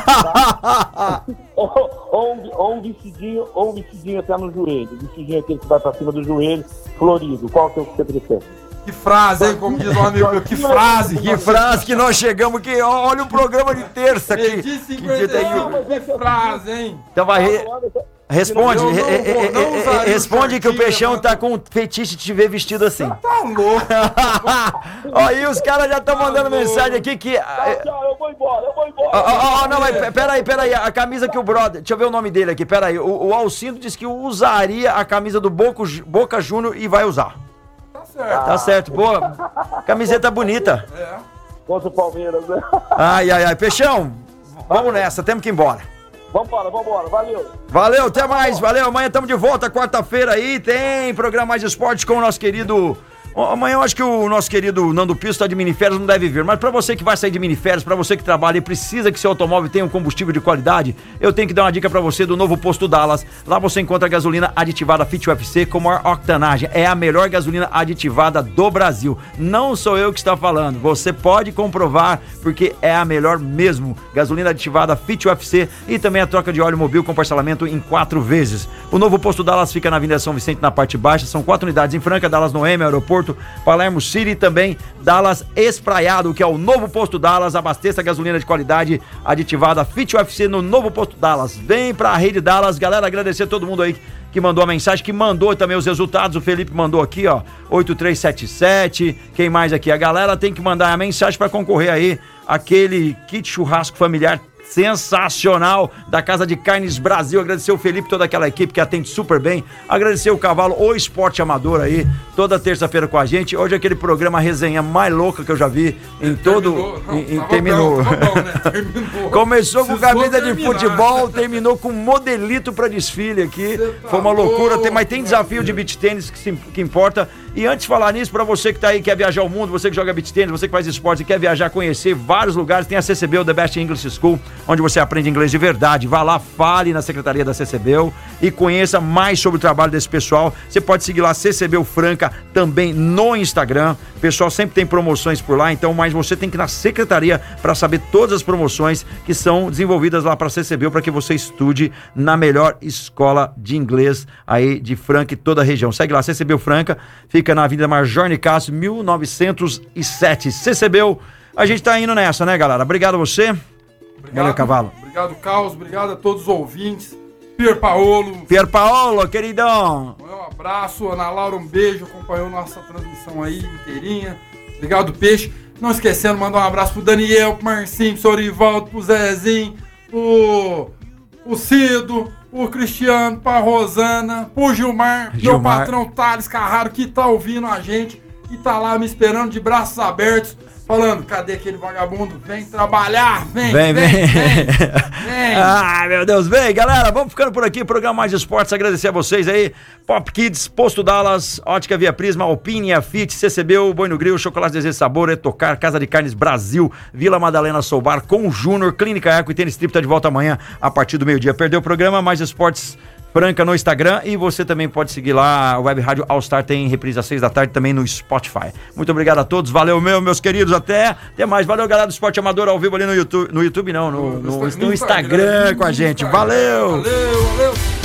Tá? ou, ou, um, ou um vestidinho, ou um vestidinho até no joelho. Vestidinho aquele que vai pra cima do joelho, florido. Qual que é o que você prefere? Que frase, hein? Como diz um amigo meu, que frase! Que frase que nós chegamos, que olha o programa de terça aqui. Que, que, que frase, hein? Então vai... Re... Responde, re, re, re, re, responde que o Peixão tá com fetiche de te ver vestido assim. Tá louco. Ó, e os caras já estão mandando tá mensagem aqui que... Tchau, eu vou embora, eu vou embora. Ó, ó, ó, não, mas peraí, peraí, a camisa que o brother... Deixa eu ver o nome dele aqui, peraí. O, o Alcindo disse que usaria a camisa do Boca, Boca Júnior e vai usar. Tá certo. Tá certo, boa. Camiseta bonita. É. Contra o Palmeiras, né? Ai, ai, ai. Peixão, vamos nessa, temos que ir embora. Vambora, vambora, valeu. Valeu, até mais, valeu. Amanhã estamos de volta, quarta-feira aí, tem programa Mais Esporte com o nosso querido... Amanhã eu acho que o nosso querido Nando Pisso tá de miniférias, não deve vir. Mas pra você que vai sair de miniférias, pra você que trabalha e precisa que seu automóvel tenha um combustível de qualidade, eu tenho que dar uma dica pra você do novo Posto Dallas. Lá você encontra a gasolina aditivada Fit U F C com maior octanagem. É a melhor gasolina aditivada do Brasil. Não sou eu que está falando. Você pode comprovar, porque é a melhor mesmo. Gasolina aditivada Fit U F C e também a troca de óleo mobil com parcelamento em quatro vezes. O novo Posto Dallas fica na Avenida São Vicente, na parte baixa. São quatro unidades em Franca, Dallas Noemi, Aeroporto, Palermo City e também Dallas Espraiado, que é o novo Posto Dallas. Abasteça a gasolina de qualidade aditivada Fit U F C no novo Posto Dallas. Vem pra rede Dallas, galera, agradecer a todo mundo aí que mandou a mensagem, que mandou também os resultados. O Felipe mandou aqui, ó, oito três sete sete. Quem mais aqui? A galera tem que mandar a mensagem para concorrer aí aquele kit churrasco familiar sensacional da Casa de Carnes Brasil. Agradecer o Felipe, toda aquela equipe que atende super bem. Agradecer o Cavalo, o Esporte Amador aí, toda terça-feira com a gente. Hoje é aquele programa resenha mais louca que eu já vi em Ele todo... Terminou. Não, em, em, terminou. Bom, bom, né? terminou. Começou com camisa de futebol, terminou com modelito pra desfile aqui. Tá Foi uma loucura, tem, mas tem desafio de beach tênis que, se, que importa. E antes de falar nisso, pra você que tá aí, quer viajar o mundo, você que joga beach tênis, você que faz esporte e quer viajar, conhecer vários lugares, tem a C C B U, The Best English School, onde você aprende inglês de verdade. Vá lá, fale na secretaria da C C B U e conheça mais sobre o trabalho desse pessoal. Você pode seguir lá, C C B U Franca, também no Instagram. O pessoal sempre tem promoções por lá, então, mas você tem que ir na secretaria para saber todas as promoções que são desenvolvidas lá para a C C B U, para que você estude na melhor escola de inglês aí de Franca e toda a região. Segue lá, C C B U Franca, fica na Avenida Major Nicásio, mil novecentos e sete. C C B U, a gente tá indo nessa, né, galera? Obrigado a você. Obrigado, Valeu, Cavalo. Obrigado, Carlos. Obrigado a todos os ouvintes. Pier Paolo. Pier Paolo, queridão. Um abraço. Ana Laura, um beijo. Acompanhou nossa transmissão aí inteirinha. Obrigado, Peixe. Não esquecendo, mandar um abraço pro Daniel, pro Marcinho, pro Sorivaldo, pro Zezinho, pro, pro Cido, pro Cristiano, pra Rosana, pro Gilmar, Gilmar, meu patrão Thales Carraro, que tá ouvindo a gente, que tá lá me esperando de braços abertos. Falando, cadê aquele vagabundo? Vem trabalhar, vem, vem, vem, vem, vem, vem. Ai, meu Deus, vem, galera, vamos ficando por aqui, programa Mais Esportes, agradecer a vocês aí, Pop Kids, Posto Dallas, Ótica Via Prisma, Alpine, Afit, C C B U, Boi no Grill, Chocolate Desejo Sabor, Etocar, Casa de Carnes Brasil, Vila Madalena Soubar, Com Júnior, Clínica Eco e Tênis Trip tá de volta amanhã a partir do meio-dia. Perdeu o programa, Mais Esportes Franca no Instagram, e você também pode seguir lá, a Web Rádio All Star tem reprise às seis da tarde também no Spotify. Muito obrigado a todos, valeu meu, meus queridos, até, até mais, valeu galera do Esporte Amador ao vivo ali no YouTube, no YouTube não, no, no, no, no Instagram, Instagram com a gente, valeu! Valeu, valeu!